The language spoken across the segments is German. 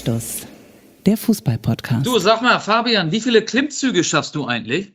Anstoß, der Fußball-Podcast. Du, sag mal, Fabian, wie viele Klimmzüge schaffst du eigentlich?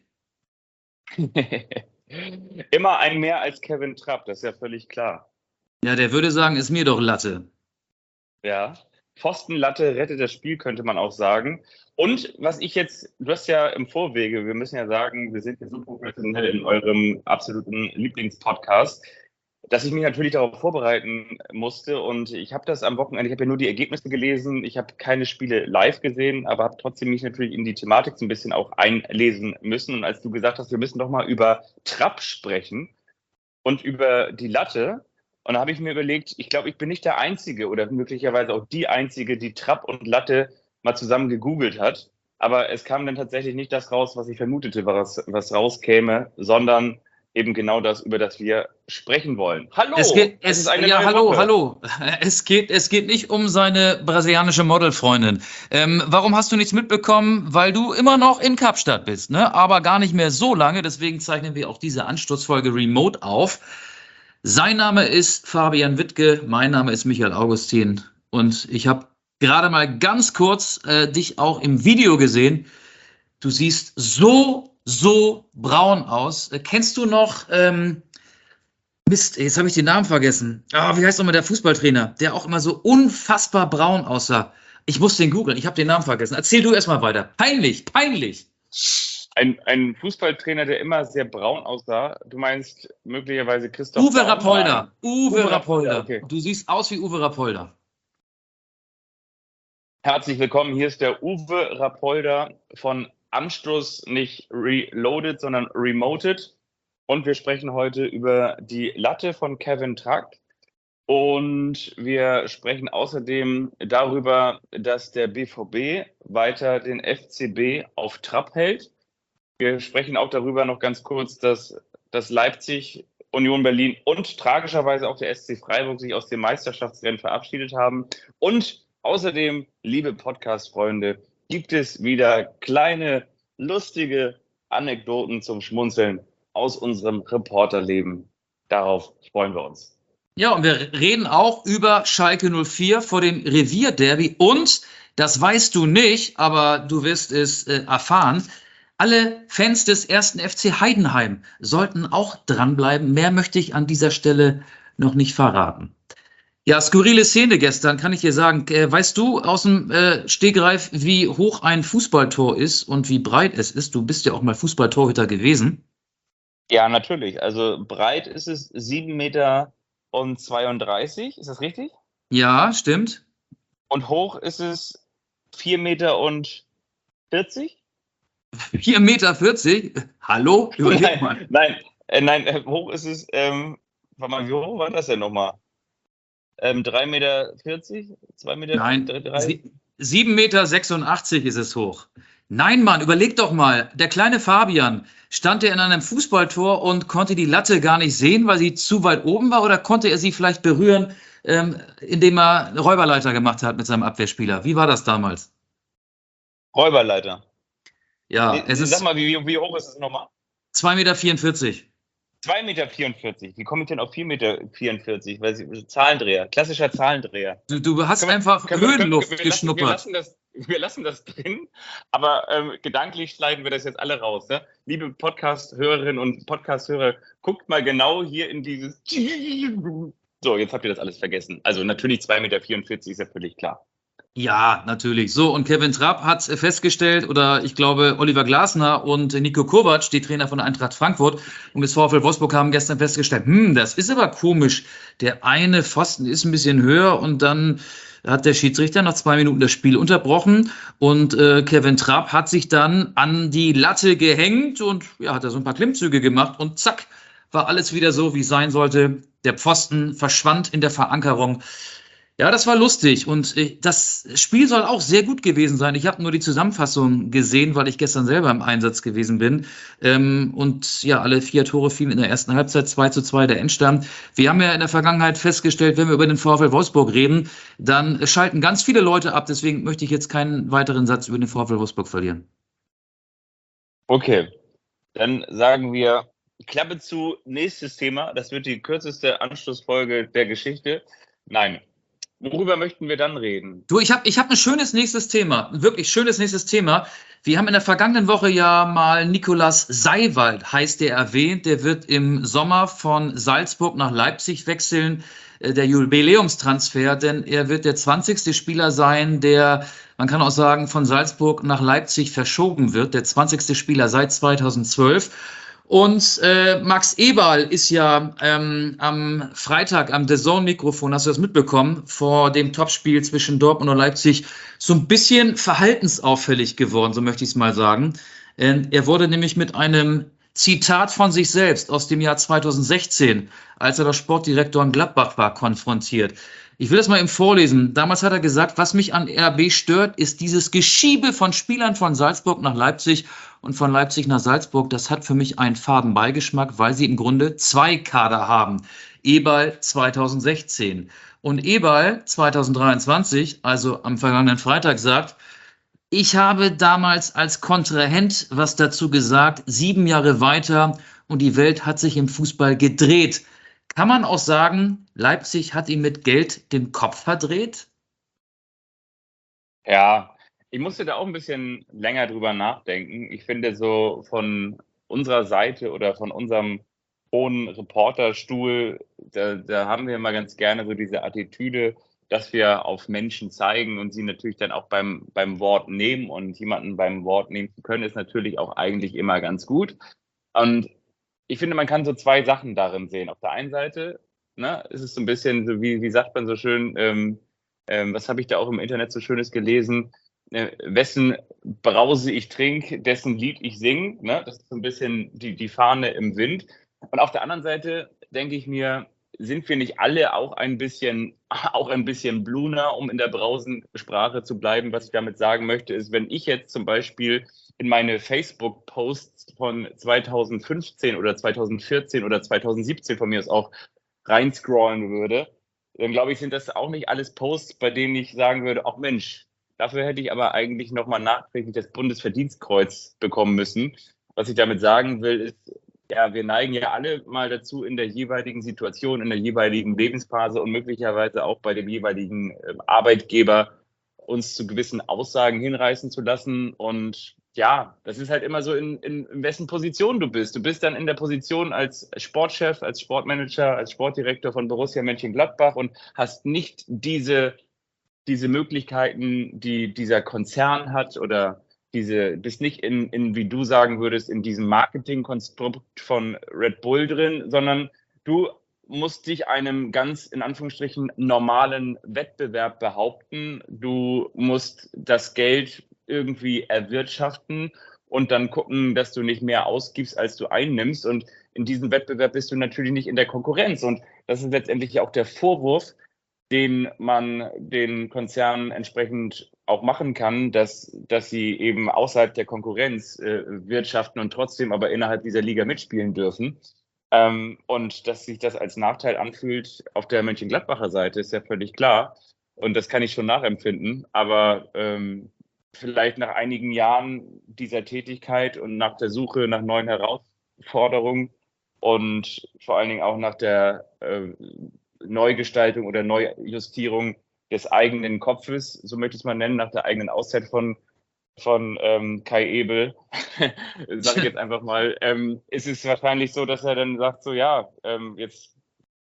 Immer ein mehr als Kevin Trapp, das ist ja völlig klar. Ja, der würde sagen, ist mir doch Latte. Ja, Pfostenlatte rettet das Spiel, könnte man auch sagen. Und was ich jetzt, du hast ja im Vorwege, wir müssen ja sagen, wir sind ja so professionell in eurem absoluten Lieblingspodcast, dass ich mich natürlich darauf vorbereiten musste. Und ich habe das am Wochenende, ich habe ja nur die Ergebnisse gelesen, ich habe keine Spiele live gesehen, aber habe trotzdem mich natürlich in die Thematik so ein bisschen auch einlesen müssen. Und als du gesagt hast, wir müssen doch mal über Trapp sprechen und über die Latte, und da habe ich mir überlegt, ich glaube, ich bin nicht der Einzige oder möglicherweise auch die Einzige, die Trapp und Latte mal zusammen gegoogelt hat. Aber es kam dann tatsächlich nicht das raus, was ich vermutete, was rauskäme, sondern eben genau das, über das wir sprechen wollen. Hallo! Hallo. Es geht nicht um seine brasilianische Modelfreundin. Warum hast du nichts mitbekommen? Weil du immer noch in Kapstadt bist, ne? Aber gar nicht mehr so lange. Deswegen zeichnen wir auch diese Anstoßfolge remote auf. Sein Name ist Fabian Wittke, mein Name ist Michael Augustin und ich habe gerade mal ganz kurz dich auch im Video gesehen. Du siehst so braun aus. Kennst du noch, Mist, jetzt habe ich den Namen vergessen. Wie heißt nochmal der Fußballtrainer, der auch immer so unfassbar braun aussah? Ich muss den googeln, ich habe den Namen vergessen. Erzähl du erstmal weiter. Peinlich. Ein Fußballtrainer, der immer sehr braun aussah. Du meinst möglicherweise Christoph Uwe Rapolda. Uwe Rapolda. Okay. Du siehst aus wie Uwe Rapolda. Herzlich willkommen. Hier ist der Uwe Rapolda von Anstoß, nicht Reloaded, sondern Remoted. Und wir sprechen heute über die Latte von Kevin Trapp. Und wir sprechen außerdem darüber, dass der BVB weiter den FCB auf Trab hält. Wir sprechen auch darüber noch ganz kurz, dass Leipzig, Union Berlin und tragischerweise auch der SC Freiburg sich aus dem Meisterschaftsrennen verabschiedet haben. Und außerdem, liebe Podcast-Freunde, gibt es wieder kleine, lustige Anekdoten zum Schmunzeln aus unserem Reporterleben. Darauf freuen wir uns. Ja, und wir reden auch über Schalke 04 vor dem Revierderby. Und, das weißt du nicht, aber du wirst es erfahren, alle Fans des 1. FC Heidenheim sollten auch dranbleiben. Mehr möchte ich an dieser Stelle noch nicht verraten. Ja, skurrile Szene gestern, kann ich dir sagen. Weißt du aus dem Stegreif, wie hoch ein Fußballtor ist und wie breit es ist? Du bist ja auch mal Fußballtorhüter gewesen. Ja, natürlich. Also breit ist es 7,32 Meter. Ist das richtig? Ja, stimmt. Und hoch ist es 4,40 Meter? 4,40 Meter? Hallo? Überleg mal. Nein, hoch ist es, warte mal, wie hoch war das denn nochmal? 3,40 Meter? 2 Meter? Nein, 7,86 Meter ist es hoch. Nein, Mann, überleg doch mal. Der kleine Fabian, stand er in einem Fußballtor und konnte die Latte gar nicht sehen, weil sie zu weit oben war? Oder konnte er sie vielleicht berühren, indem er eine Räuberleiter gemacht hat mit seinem Abwehrspieler? Wie war das damals? Räuberleiter. Ja, Sag mal, wie hoch ist es nochmal? 2,44 Meter. 2,44 Meter. Wie komme ich denn auf 4,44 Meter? Weil Zahlendreher, klassischer Zahlendreher. Du hast einfach Höhenluft geschnuppert. Wir lassen das drin, aber gedanklich schneiden wir das jetzt alle raus. Ne? Liebe Podcast-Hörerinnen und Podcast-Hörer, guckt mal genau hier in dieses... So, jetzt habt ihr das alles vergessen. Also natürlich 2,44 Meter ist ja völlig klar. Ja, natürlich. So, und Kevin Trapp hat festgestellt, oder ich glaube, Oliver Glasner und Niko Kovac, die Trainer von Eintracht Frankfurt und des VfL Wolfsburg, haben gestern festgestellt, das ist aber komisch. Der eine Pfosten ist ein bisschen höher und dann hat der Schiedsrichter nach 2 Minuten das Spiel unterbrochen und Kevin Trapp hat sich dann an die Latte gehängt und ja, hat da so ein paar Klimmzüge gemacht und zack, war alles wieder so, wie es sein sollte. Der Pfosten verschwand in der Verankerung. Ja, das war lustig und das Spiel soll auch sehr gut gewesen sein. Ich habe nur die Zusammenfassung gesehen, weil ich gestern selber im Einsatz gewesen bin. Und ja, alle 4 Tore fielen in der ersten Halbzeit, 2:2 der Endstand. Wir haben ja in der Vergangenheit festgestellt, wenn wir über den VfL Wolfsburg reden, dann schalten ganz viele Leute ab. Deswegen möchte ich jetzt keinen weiteren Satz über den VfL Wolfsburg verlieren. Okay, dann sagen wir Klappe zu, nächstes Thema. Das wird die kürzeste Anschlussfolge der Geschichte. Nein. Worüber möchten wir dann reden? Du, ich hab ein schönes nächstes Thema, ein wirklich schönes nächstes Thema. Wir haben in der vergangenen Woche ja mal Nikolaus Seiwald, heißt der, erwähnt. Der wird im Sommer von Salzburg nach Leipzig wechseln, der Jubiläumstransfer, denn er wird der 20. Spieler sein, der, man kann auch sagen, von Salzburg nach Leipzig verschoben wird, der 20. Spieler seit 2012. Und Max Eberl ist ja am Freitag am DAZN-Mikrofon, hast du das mitbekommen, vor dem Topspiel zwischen Dortmund und Leipzig so ein bisschen verhaltensauffällig geworden, so möchte ich es mal sagen. Er wurde nämlich mit einem Zitat von sich selbst aus dem Jahr 2016, als er der Sportdirektor in Gladbach war, konfrontiert. Ich will das mal eben vorlesen. Damals hat er gesagt, was mich an RB stört, ist dieses Geschiebe von Spielern von Salzburg nach Leipzig und von Leipzig nach Salzburg. Das hat für mich einen faden Beigeschmack, weil sie im Grunde zwei Kader haben. Eberl 2016 und Eberl 2023, also am vergangenen Freitag, sagt, ich habe damals als Kontrahent was dazu gesagt, 7 Jahre weiter und die Welt hat sich im Fußball gedreht. Kann man auch sagen, Leipzig hat ihm mit Geld den Kopf verdreht? Ja, ich musste da auch ein bisschen länger drüber nachdenken. Ich finde so von unserer Seite oder von unserem hohen Reporterstuhl, da haben wir immer ganz gerne so diese Attitüde, dass wir auf Menschen zeigen und sie natürlich dann auch beim Wort nehmen. Und jemanden beim Wort nehmen zu können, ist natürlich auch eigentlich immer ganz gut. Und ich finde, man kann so zwei Sachen darin sehen. Auf der einen Seite, ne, ist es so ein bisschen so, wie sagt man so schön, was habe ich da auch im Internet so Schönes gelesen? Wessen Brause ich trinke, dessen Lied ich singe. Ne? Das ist so ein bisschen die Fahne im Wind. Und auf der anderen Seite denke ich mir, sind wir nicht alle auch ein bisschen Bluner, um in der Brausensprache zu bleiben? Was ich damit sagen möchte, ist, wenn ich jetzt zum Beispiel in meine Facebook-Posts von 2015 oder 2014 oder 2017 von mir aus auch reinscrollen würde, dann glaube ich, sind das auch nicht alles Posts, bei denen ich sagen würde, ach Mensch, dafür hätte ich aber eigentlich nochmal nachträglich das Bundesverdienstkreuz bekommen müssen. Was ich damit sagen will, ist, ja, wir neigen ja alle mal dazu, in der jeweiligen Situation, in der jeweiligen Lebensphase und möglicherweise auch bei dem jeweiligen Arbeitgeber uns zu gewissen Aussagen hinreißen zu lassen. Und ja, das ist halt immer so, in wessen Position du bist. Du bist dann in der Position als Sportchef, als Sportmanager, als Sportdirektor von Borussia Mönchengladbach und hast nicht diese Möglichkeiten, die dieser Konzern hat, oder bist nicht wie du sagen würdest, in diesem Marketingkonstrukt von Red Bull drin, sondern du musst dich einem ganz, in Anführungsstrichen, normalen Wettbewerb behaupten. Du musst das Geld irgendwie erwirtschaften und dann gucken, dass du nicht mehr ausgibst, als du einnimmst. Und in diesem Wettbewerb bist du natürlich nicht in der Konkurrenz. Und das ist letztendlich auch der Vorwurf, den man den Konzernen entsprechend auch machen kann, dass sie eben außerhalb der Konkurrenz wirtschaften und trotzdem aber innerhalb dieser Liga mitspielen dürfen. Und dass sich das als Nachteil anfühlt auf der Mönchengladbacher Seite, ist ja völlig klar. Und das kann ich schon nachempfinden. Aber vielleicht nach einigen Jahren dieser Tätigkeit und nach der Suche nach neuen Herausforderungen und vor allen Dingen auch nach der Neugestaltung oder Neujustierung des eigenen Kopfes, so möchte ich es mal nennen, nach der eigenen Auszeit von Kai Ebel, sage ich jetzt einfach mal, ist es wahrscheinlich so, dass er dann sagt, so ja, jetzt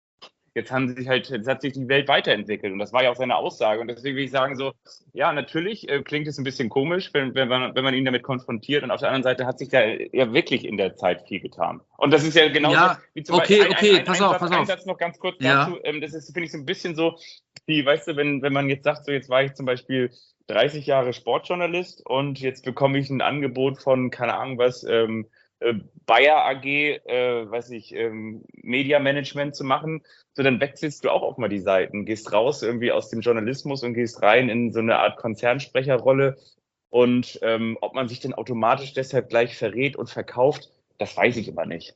hat sich die Welt weiterentwickelt. Und das war ja auch seine Aussage. Und deswegen will ich sagen, so, ja, natürlich klingt es ein bisschen komisch, wenn man ihn damit konfrontiert. Und auf der anderen Seite hat sich da ja wirklich in der Zeit viel getan. Und das ist ja genauso Ja, wie zum okay, Beispiel pass auf. Ein Satz noch ganz kurz Ja. dazu. Das ist, finde ich, so ein bisschen so, wie, weißt du, wenn man jetzt sagt, so jetzt war ich zum Beispiel 30 Jahre Sportjournalist und jetzt bekomme ich ein Angebot von, keine Ahnung was, Bayer AG, Media Management zu machen, so dann wechselst du auch auf mal die Seiten, gehst raus irgendwie aus dem Journalismus und gehst rein in so eine Art Konzernsprecherrolle. Und ob man sich denn automatisch deshalb gleich verrät und verkauft, das weiß ich immer nicht.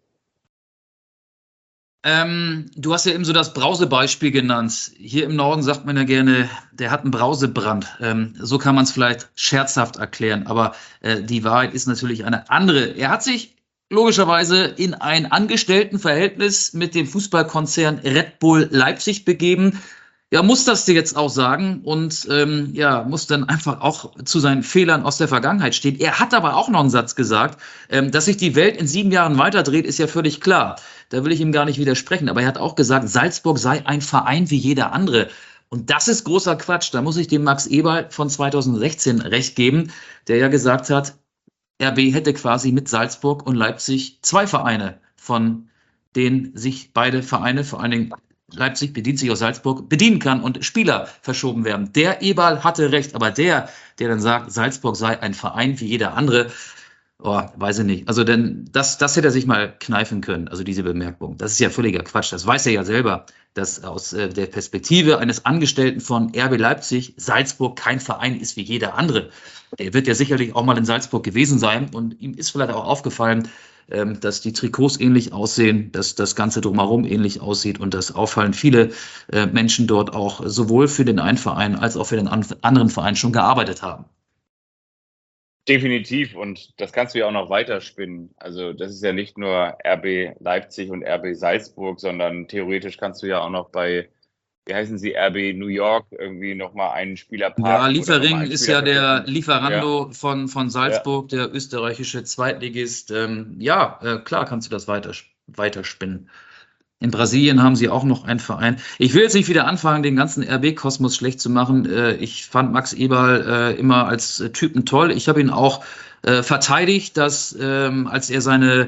Du hast ja eben so das Brausebeispiel genannt. Hier im Norden sagt man ja gerne, der hat einen Brausebrand. So kann man es vielleicht scherzhaft erklären, aber die Wahrheit ist natürlich eine andere. Er hat sich logischerweise in ein Angestelltenverhältnis mit dem Fußballkonzern Red Bull Leipzig begeben. ja, muss das dir jetzt auch sagen und muss dann einfach auch zu seinen Fehlern aus der Vergangenheit stehen. Er hat aber auch noch einen Satz gesagt, dass sich die Welt in 7 Jahren weiterdreht, ist ja völlig klar. Da will ich ihm gar nicht widersprechen. Aber er hat auch gesagt, Salzburg sei ein Verein wie jeder andere. Und das ist großer Quatsch. Da muss ich dem Max Eberl von 2016 recht geben, der ja gesagt hat, RB hätte quasi mit Salzburg und Leipzig 2 Vereine, von denen sich beide Vereine, vor allen Dingen Leipzig bedient sich aus Salzburg, bedienen kann und Spieler verschoben werden. Der Eberl hatte recht, aber der dann sagt, Salzburg sei ein Verein wie jeder andere, weiß ich nicht. Also denn das hätte er sich mal kneifen können, also diese Bemerkung. Das ist ja völliger Quatsch. Das weiß er ja selber, dass aus der Perspektive eines Angestellten von RB Leipzig Salzburg kein Verein ist wie jeder andere. Er wird ja sicherlich auch mal in Salzburg gewesen sein und ihm ist vielleicht auch aufgefallen, dass die Trikots ähnlich aussehen, dass das Ganze drumherum ähnlich aussieht und dass auffallend viele Menschen dort auch sowohl für den einen Verein als auch für den anderen Verein schon gearbeitet haben. Definitiv, und das kannst du ja auch noch weiterspinnen. Also das ist ja nicht nur RB Leipzig und RB Salzburg, sondern theoretisch kannst du ja auch noch bei, wie heißen sie, RB New York irgendwie nochmal einen Spieler parken. Ja, Liefering ist ja der verpflichten. Lieferando von Salzburg, der österreichische Zweitligist. Klar kannst du das weiterspinnen. In Brasilien haben sie auch noch einen Verein. Ich will jetzt nicht wieder anfangen, den ganzen RB-Kosmos schlecht zu machen. Ich fand Max Eberl immer als Typen toll. Ich habe ihn auch verteidigt, dass als er seine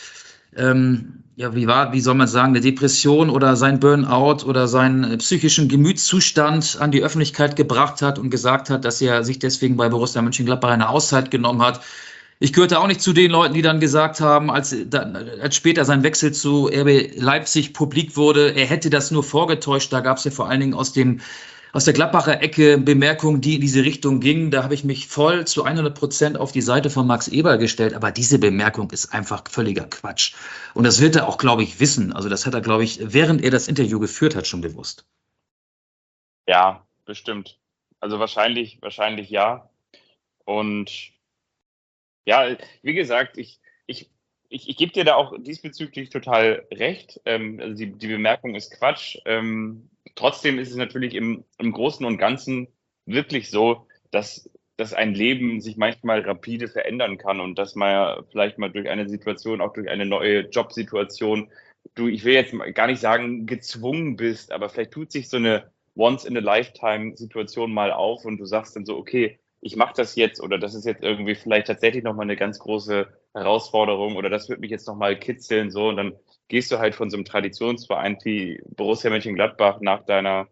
wie soll man sagen, eine Depression oder sein Burnout oder seinen psychischen Gemütszustand an die Öffentlichkeit gebracht hat und gesagt hat, dass er sich deswegen bei Borussia Mönchengladbach eine Auszeit genommen hat. Ich gehörte auch nicht zu den Leuten, die dann gesagt haben, als später sein Wechsel zu RB Leipzig publik wurde, er hätte das nur vorgetäuscht. Da gab es ja vor allen Dingen aus der Gladbacher Ecke Bemerkungen, die in diese Richtung gingen. Da habe ich mich voll zu 100% auf die Seite von Max Eberl gestellt. Aber diese Bemerkung ist einfach völliger Quatsch. Und das wird er auch, glaube ich, wissen. Also das hat er, glaube ich, während er das Interview geführt hat, schon gewusst. Ja, bestimmt. Also wahrscheinlich ja. Und ja, wie gesagt, ich gebe dir da auch diesbezüglich total recht. Also die Bemerkung ist Quatsch. Trotzdem ist es natürlich im Großen und Ganzen wirklich so, dass ein Leben sich manchmal rapide verändern kann und dass man ja vielleicht mal durch eine Situation, auch durch eine neue Jobsituation, ich will jetzt gar nicht sagen, gezwungen bist, aber vielleicht tut sich so eine Once-in-a-Lifetime-Situation mal auf und du sagst dann so, okay, ich mache das jetzt oder das ist jetzt irgendwie vielleicht tatsächlich nochmal eine ganz große Herausforderung oder das wird mich jetzt nochmal kitzeln, so, und dann gehst du halt von so einem Traditionsverein wie Borussia Mönchengladbach nach deiner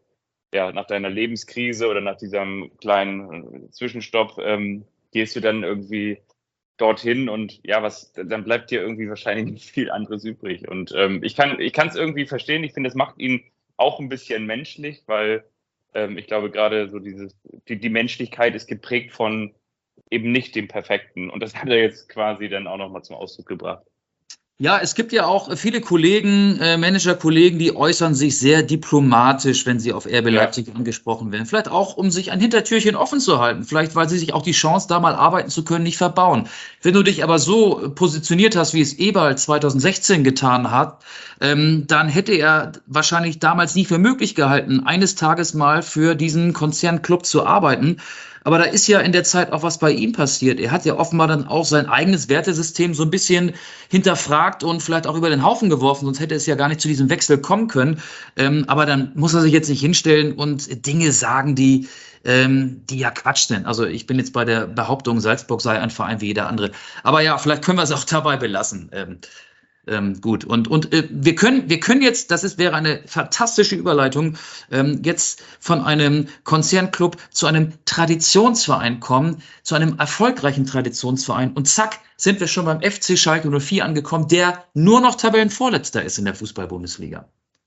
Lebenskrise oder nach diesem kleinen Zwischenstopp, gehst du dann irgendwie dorthin und ja, dann bleibt dir irgendwie wahrscheinlich nicht viel anderes übrig. Und ich kann es irgendwie verstehen. Ich finde, es macht ihn auch ein bisschen menschlich, weil ich glaube, gerade so die Menschlichkeit ist geprägt von eben nicht dem Perfekten. Und das hat er jetzt quasi dann auch nochmal zum Ausdruck gebracht. Ja, es gibt ja auch viele Kollegen, Managerkollegen, die äußern sich sehr diplomatisch, wenn sie auf RB Leipzig angesprochen werden. Vielleicht auch, um sich ein Hintertürchen offen zu halten. Vielleicht, weil sie sich auch die Chance, da mal arbeiten zu können, nicht verbauen. Wenn du dich aber so positioniert hast, wie es Eberl 2016 getan hat, dann hätte er wahrscheinlich damals nie für möglich gehalten, eines Tages mal für diesen Konzernclub zu arbeiten. Aber da ist ja in der Zeit auch was bei ihm passiert. Er hat ja offenbar dann auch sein eigenes Wertesystem so ein bisschen hinterfragt und vielleicht auch über den Haufen geworfen, sonst hätte es ja gar nicht zu diesem Wechsel kommen können. Aber dann muss er sich jetzt nicht hinstellen und Dinge sagen, die ja Quatsch sind. Also ich bin jetzt bei der Behauptung, Salzburg sei ein Verein wie jeder andere. Aber ja, vielleicht können wir es auch dabei belassen. Gut, und wir können jetzt, wäre eine fantastische Überleitung, jetzt von einem Konzernclub zu einem Traditionsverein kommen, zu einem erfolgreichen Traditionsverein. Und zack, sind wir schon beim FC Schalke 04 angekommen, der nur noch Tabellenvorletzter ist in der Fußball-Bundesliga.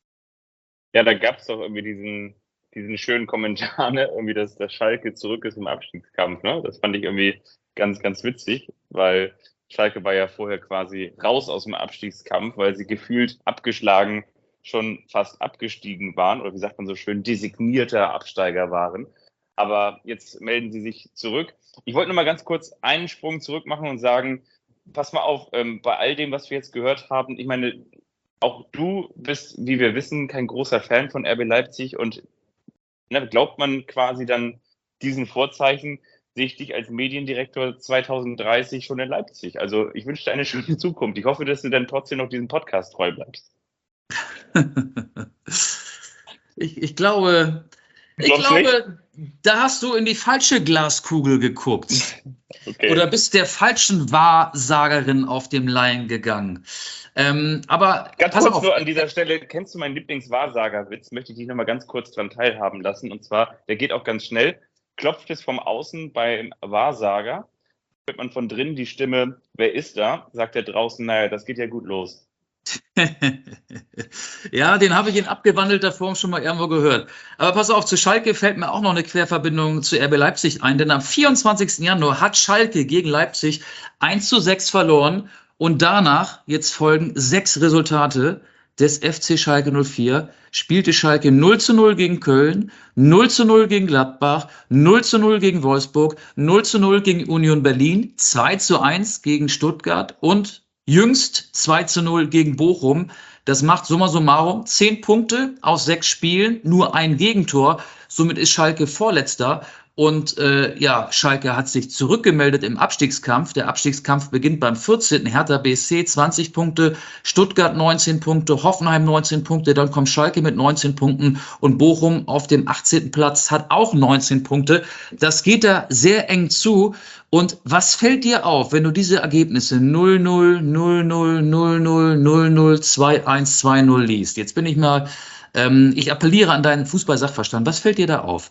Ja, da gab es doch irgendwie diesen schönen Kommentar, ne? Irgendwie, dass Schalke zurück ist im Abstiegskampf. Ne? Das fand ich irgendwie ganz, ganz witzig, weil Schalke war ja vorher quasi raus aus dem Abstiegskampf, weil sie gefühlt abgeschlagen schon fast abgestiegen waren oder wie sagt man so schön, designierter Absteiger waren. Aber jetzt melden sie sich zurück. Ich wollte noch mal ganz kurz einen Sprung zurück machen und sagen, pass mal auf, bei all dem, was wir jetzt gehört haben, ich meine, auch du bist, wie wir wissen, kein großer Fan von RB Leipzig und Ne, glaubt man quasi dann diesen Vorzeichen, sehe ich dich als Mediendirektor 2030 schon in Leipzig. Also ich wünsche dir eine schöne Zukunft. Ich hoffe, dass du dann trotzdem noch diesem Podcast treu bleibst. Ich glaube, Glaubst nicht? da hast du in die falsche Glaskugel geguckt. Okay. Oder bist der falschen Wahrsagerin auf dem Laien gegangen. Aber Ganz pass kurz auf. nur an dieser Stelle, kennst du meinen Lieblingswahrsagerwitz? Möchte ich dich nochmal ganz kurz dran teilhaben lassen. Und zwar, der geht auch ganz schnell. Klopft es vom Außen beim Wahrsager, hört man von drinnen die Stimme, wer ist da? Sagt er draußen, naja, das geht ja gut los. Ja, den habe ich in abgewandelter Form schon mal irgendwo gehört. Aber pass auf, zu Schalke fällt mir auch noch eine Querverbindung zu RB Leipzig ein, denn am 24. Januar hat Schalke gegen Leipzig 1:6 verloren und danach, jetzt folgen 6 Resultate des FC Schalke 04, spielte Schalke 0:0 gegen Köln, 0:0 gegen Gladbach, 0:0 gegen Wolfsburg, 0:0 gegen Union Berlin, 2:1 gegen Stuttgart und jüngst 2:0 gegen Bochum. Das macht summa summarum 10 Punkte aus 6 Spielen, nur ein Gegentor. Somit ist Schalke Vorletzter. Und ja, Schalke hat sich zurückgemeldet im Abstiegskampf. Der Abstiegskampf beginnt beim 14. Hertha BSC 20 Punkte, Stuttgart 19 Punkte, Hoffenheim 19 Punkte, dann kommt Schalke mit 19 Punkten und Bochum auf dem 18. Platz hat auch 19 Punkte. Das geht da sehr eng zu. Und was fällt dir auf, wenn du diese Ergebnisse 0-0, 0-0, 0-0, 0-0, 2-1, 2-0 liest? Jetzt bin ich mal, ich appelliere an deinen Fußball-Sachverstand. Was fällt dir da auf?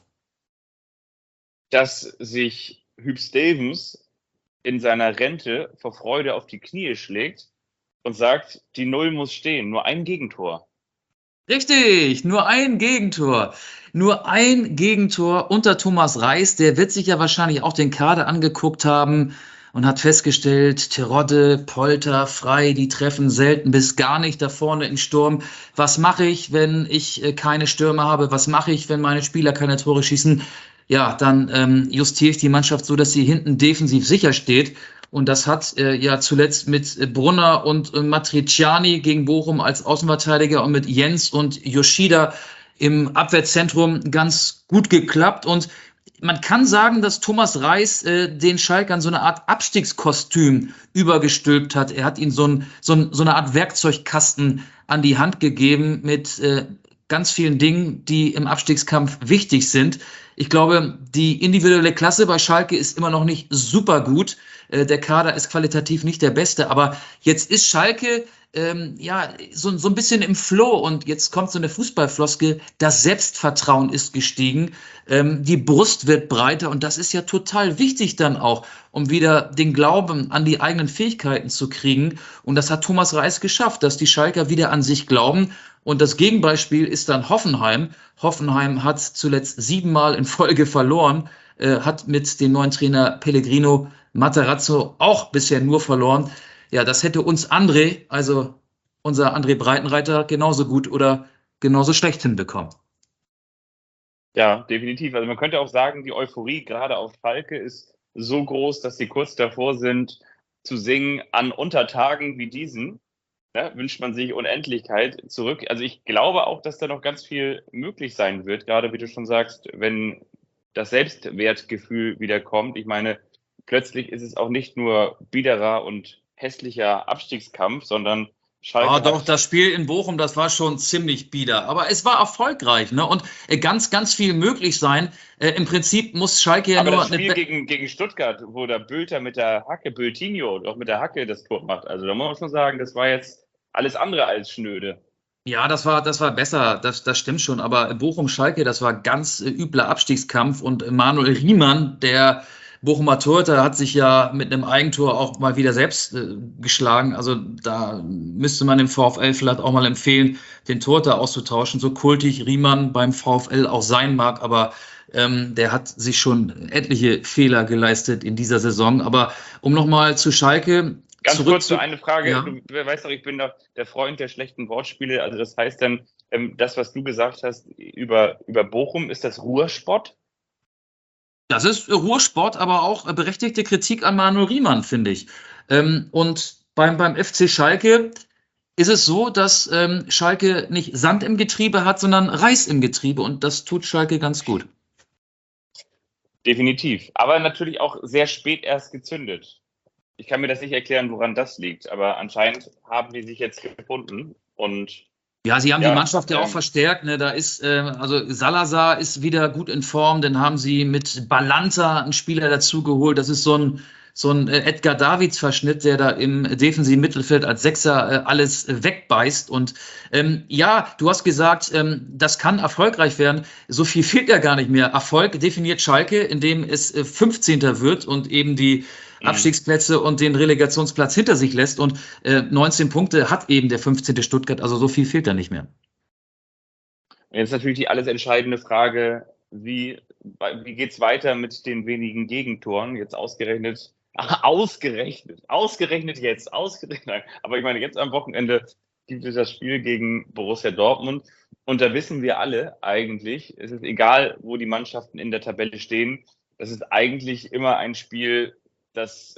Dass sich Hüb Stevens in seiner Rente vor Freude auf die Knie schlägt und sagt, die Null muss stehen, nur ein Gegentor. Richtig, nur ein Gegentor. Nur ein Gegentor unter Thomas Reis. Der wird sich ja wahrscheinlich auch den Kader angeguckt haben und hat festgestellt, Terodde, Polter, Frei, die treffen selten bis gar nicht da vorne im Sturm. Was mache ich, wenn ich keine Stürmer habe? Was mache ich, wenn meine Spieler keine Tore schießen? Ja, dann justiere ich die Mannschaft so, dass sie hinten defensiv sicher steht. Und das hat ja zuletzt mit Brunner und Matriciani gegen Bochum als Außenverteidiger und mit Jens und Yoshida im Abwehrzentrum ganz gut geklappt. Und man kann sagen, dass Thomas Reis den Schalkern so eine Art Abstiegskostüm übergestülpt hat. Er hat ihnen so eine Art Werkzeugkasten an die Hand gegeben mit ganz vielen Dingen, die im Abstiegskampf wichtig sind. Ich glaube, die individuelle Klasse bei Schalke ist immer noch nicht super gut. Der Kader ist qualitativ nicht der beste, aber jetzt ist Schalke ja so ein bisschen im Flow und jetzt kommt so eine Fußballfloskel, das Selbstvertrauen ist gestiegen, die Brust wird breiter und das ist ja total wichtig dann auch, um wieder den Glauben an die eigenen Fähigkeiten zu kriegen und das hat Thomas Reis geschafft, dass die Schalker wieder an sich glauben und das Gegenbeispiel ist dann Hoffenheim. Hoffenheim hat zuletzt 7-mal in Folge verloren, hat mit dem neuen Trainer Pellegrino Matarazzo auch bisher nur verloren. Ja, das hätte uns André, also unser André Breitenreiter, genauso gut oder genauso schlecht hinbekommen. Ja, definitiv. Also man könnte auch sagen, die Euphorie gerade auf Schalke ist so groß, dass sie kurz davor sind zu singen, an Untertagen wie diesen. Ja, wünscht man sich Unendlichkeit zurück. Also ich glaube auch, dass da noch ganz viel möglich sein wird, gerade wie du schon sagst, wenn das Selbstwertgefühl wieder kommt. Ich meine, plötzlich ist es auch nicht nur biederer und hässlicher Abstiegskampf, sondern Schalke Ah, doch, hat das Spiel in Bochum, das war schon ziemlich bieder. Aber es war erfolgreich, ne? Und ganz, ganz viel möglich sein. Im Prinzip muss Schalke ja aber nur das Spiel gegen Stuttgart, wo der Bülter mit der Hacke, Bültinho, doch mit der Hacke das Tor macht. Also da muss man schon sagen, das war jetzt alles andere als schnöde. Ja, das war besser, das stimmt schon. Aber Bochum-Schalke, das war ganz übler Abstiegskampf. Und Manuel Riemann, der Bochumer Torhüter, hat sich ja mit einem Eigentor auch mal wieder selbst geschlagen. Also da müsste man dem VfL vielleicht auch mal empfehlen, den Torhüter auszutauschen. So kultig Riemann beim VfL auch sein mag, aber der hat sich schon etliche Fehler geleistet in dieser Saison. Aber um nochmal zu Schalke Ganz kurz so eine Frage. Ja. Du weißt doch, ich bin doch der Freund der schlechten Wortspiele. Also das heißt dann, das, was du gesagt hast über Bochum, ist das Ruhrspott? Das ist Ruhrsport, aber auch berechtigte Kritik an Manuel Riemann, finde ich. Und beim FC Schalke, ist es so, dass Schalke nicht Sand im Getriebe hat, sondern Reis im Getriebe und das tut Schalke ganz gut. Definitiv. Aber natürlich auch sehr spät erst gezündet. Ich kann mir das nicht erklären, woran das liegt, aber anscheinend haben die sich jetzt gefunden und Ja, sie haben die ja, Mannschaft ja auch verstärkt. Ne? Da ist, also Salazar ist wieder gut in Form. Dann haben sie mit Balanta einen Spieler dazugeholt. Das ist so ein Edgar Davids-Verschnitt, der da im defensiven Mittelfeld als Sechser alles wegbeißt. Und ja, du hast gesagt, das kann erfolgreich werden. So viel fehlt ja gar nicht mehr. Erfolg definiert Schalke, indem es 15. wird und eben die Abstiegsplätze und den Relegationsplatz hinter sich lässt. Und 19 Punkte hat eben der 15. Stuttgart, also so viel fehlt da nicht mehr. Jetzt natürlich die alles entscheidende Frage, wie geht es weiter mit den wenigen Gegentoren? Jetzt ausgerechnet jetzt, nein. Aber ich meine, jetzt am Wochenende gibt es das Spiel gegen Borussia Dortmund. Und da wissen wir alle eigentlich, es ist egal, wo die Mannschaften in der Tabelle stehen, das ist eigentlich immer ein Spiel, das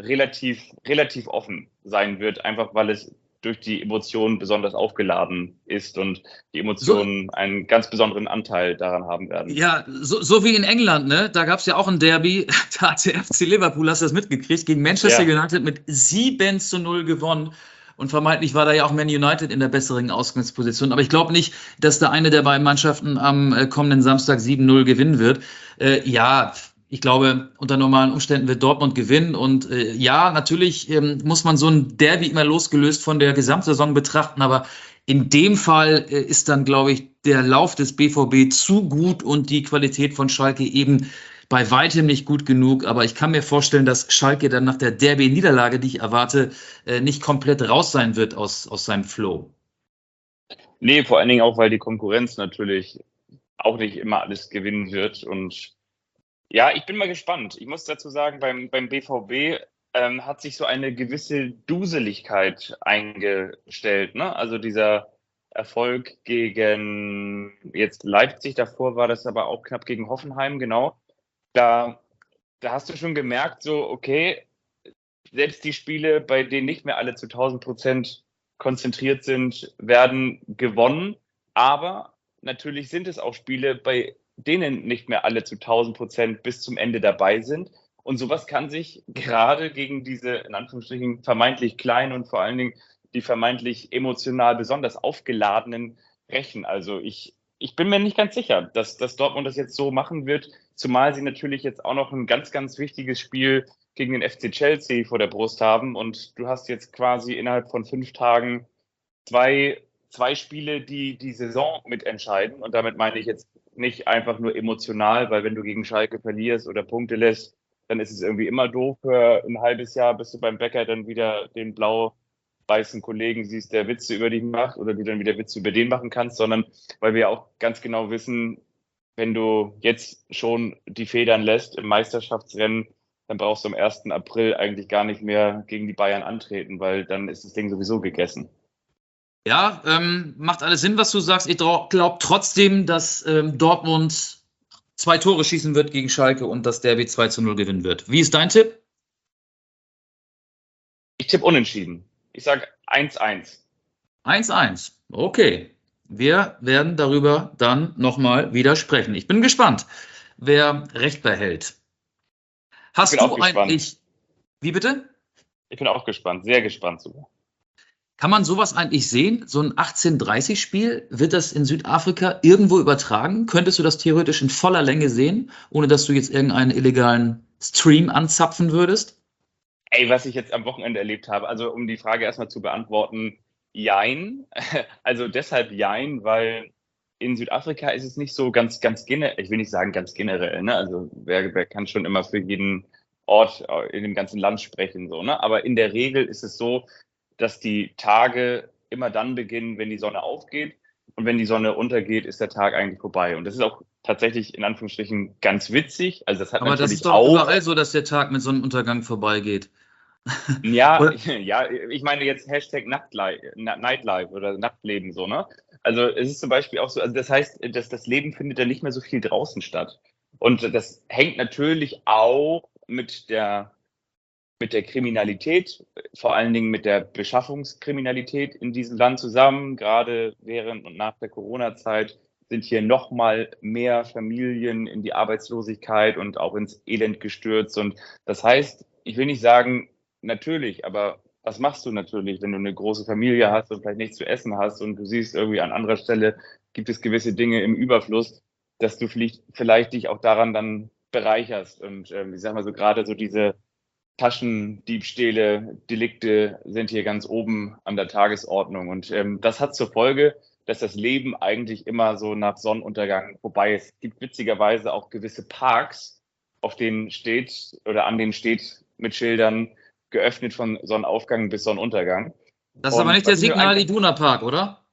relativ offen sein wird, einfach weil es durch die Emotionen besonders aufgeladen ist und die Emotionen einen ganz besonderen Anteil daran haben werden. Ja, so wie in England, ne? Da gab es ja auch ein Derby, da hat der FC Liverpool, hast du das mitgekriegt, gegen Manchester United mit 7-0 gewonnen. Und vermeintlich war da ja auch Man United in der besseren Ausgangsposition. Aber ich glaube nicht, dass da eine der beiden Mannschaften am kommenden Samstag 7-0 gewinnen wird. Ja, ich glaube, unter normalen Umständen wird Dortmund gewinnen. Und ja, natürlich muss man so ein Derby immer losgelöst von der Gesamtsaison betrachten. Aber in dem Fall ist dann, glaube ich, der Lauf des BVB zu gut und die Qualität von Schalke eben bei weitem nicht gut genug. Aber ich kann mir vorstellen, dass Schalke dann nach der Derby-Niederlage, die ich erwarte, nicht komplett raus sein wird aus seinem Flow. Nee, vor allen Dingen auch, weil die Konkurrenz natürlich auch nicht immer alles gewinnen wird. Und ja, ich bin mal gespannt. Ich muss dazu sagen, beim BVB hat sich so eine gewisse Duseligkeit eingestellt. Ne? Also dieser Erfolg gegen jetzt Leipzig, davor war das aber auch knapp gegen Hoffenheim, genau. Da hast du schon gemerkt, so, okay, selbst die Spiele, bei denen nicht mehr alle zu 1000% konzentriert sind, werden gewonnen. Aber natürlich sind es auch Spiele, bei denen nicht mehr alle zu 1000% bis zum Ende dabei sind. Und sowas kann sich gerade gegen diese, in Anführungsstrichen, vermeintlich kleinen und vor allen Dingen die vermeintlich emotional besonders aufgeladenen rächen. Also ich bin mir nicht ganz sicher, dass Dortmund das jetzt so machen wird, zumal sie natürlich jetzt auch noch ein ganz, ganz wichtiges Spiel gegen den FC Chelsea vor der Brust haben. Und du hast jetzt quasi innerhalb von 5 Tagen zwei Spiele, die die Saison mitentscheiden. Und damit meine ich jetzt nicht einfach nur emotional, weil wenn du gegen Schalke verlierst oder Punkte lässt, dann ist es irgendwie immer doof. Für ein halbes Jahr, bis du beim Bäcker dann wieder den blau-weißen Kollegen siehst, der Witze über dich macht oder du dann wieder Witze über den machen kannst, sondern weil wir auch ganz genau wissen, wenn du jetzt schon die Federn lässt im Meisterschaftsrennen, dann brauchst du am 1. April eigentlich gar nicht mehr gegen die Bayern antreten, weil dann ist das Ding sowieso gegessen. Ja, macht alles Sinn, was du sagst. Ich glaube trotzdem, dass Dortmund 2 Tore schießen wird gegen Schalke und das Derby 2-0 gewinnen wird. Wie ist dein Tipp? Ich tippe unentschieden. Ich sage 1-1. 1-1. Okay. Wir werden darüber dann nochmal wieder sprechen. Ich bin gespannt, wer Recht behält. Hast du eigentlich. Wie bitte? Ich bin auch gespannt, sehr gespannt sogar. Kann man sowas eigentlich sehen? So ein 18:30-Spiel, wird das in Südafrika irgendwo übertragen? Könntest du das theoretisch in voller Länge sehen, ohne dass du jetzt irgendeinen illegalen Stream anzapfen würdest? Ey, was ich jetzt am Wochenende erlebt habe, also um die Frage erstmal zu beantworten, jein. Also deshalb jein, weil in Südafrika ist es nicht so ganz generell, ich will nicht sagen ganz generell, ne? Also wer kann schon immer für jeden Ort in dem ganzen Land sprechen, so, ne? Aber in der Regel ist es so, dass die Tage immer dann beginnen, wenn die Sonne aufgeht. Und wenn die Sonne untergeht, ist der Tag eigentlich vorbei. Und das ist auch tatsächlich in Anführungsstrichen ganz witzig. Also das hat Aber das natürlich ist doch auch überall so, dass der Tag mit Sonnenuntergang vorbeigeht. Ja, Oder? ja, ich meine jetzt Hashtag Nightlife oder Nachtleben so, ne? Also es ist zum Beispiel auch so, also das heißt, dass das Leben findet dann nicht mehr so viel draußen statt. Und das hängt natürlich auch mit der mit der Kriminalität, vor allen Dingen mit der Beschaffungskriminalität in diesem Land zusammen. Gerade während und nach der Corona-Zeit sind hier noch mal mehr Familien in die Arbeitslosigkeit und auch ins Elend gestürzt. Und das heißt, ich will nicht sagen, natürlich, aber was machst du natürlich, wenn du eine große Familie hast und vielleicht nichts zu essen hast und du siehst irgendwie an anderer Stelle gibt es gewisse Dinge im Überfluss, dass du vielleicht dich auch daran dann bereicherst. Und ich sag mal so, gerade so diese Taschendiebstähle, Delikte sind hier ganz oben an der Tagesordnung. Und das hat zur Folge, dass das Leben eigentlich immer so nach Sonnenuntergang vorbei ist. Es gibt witzigerweise auch gewisse Parks, auf denen steht oder an denen steht mit Schildern geöffnet von Sonnenaufgang bis Sonnenuntergang. Das ist aber nicht der Signal Iduna Park, oder?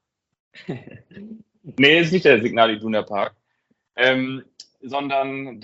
Nee, ist nicht der Signal Iduna Park, sondern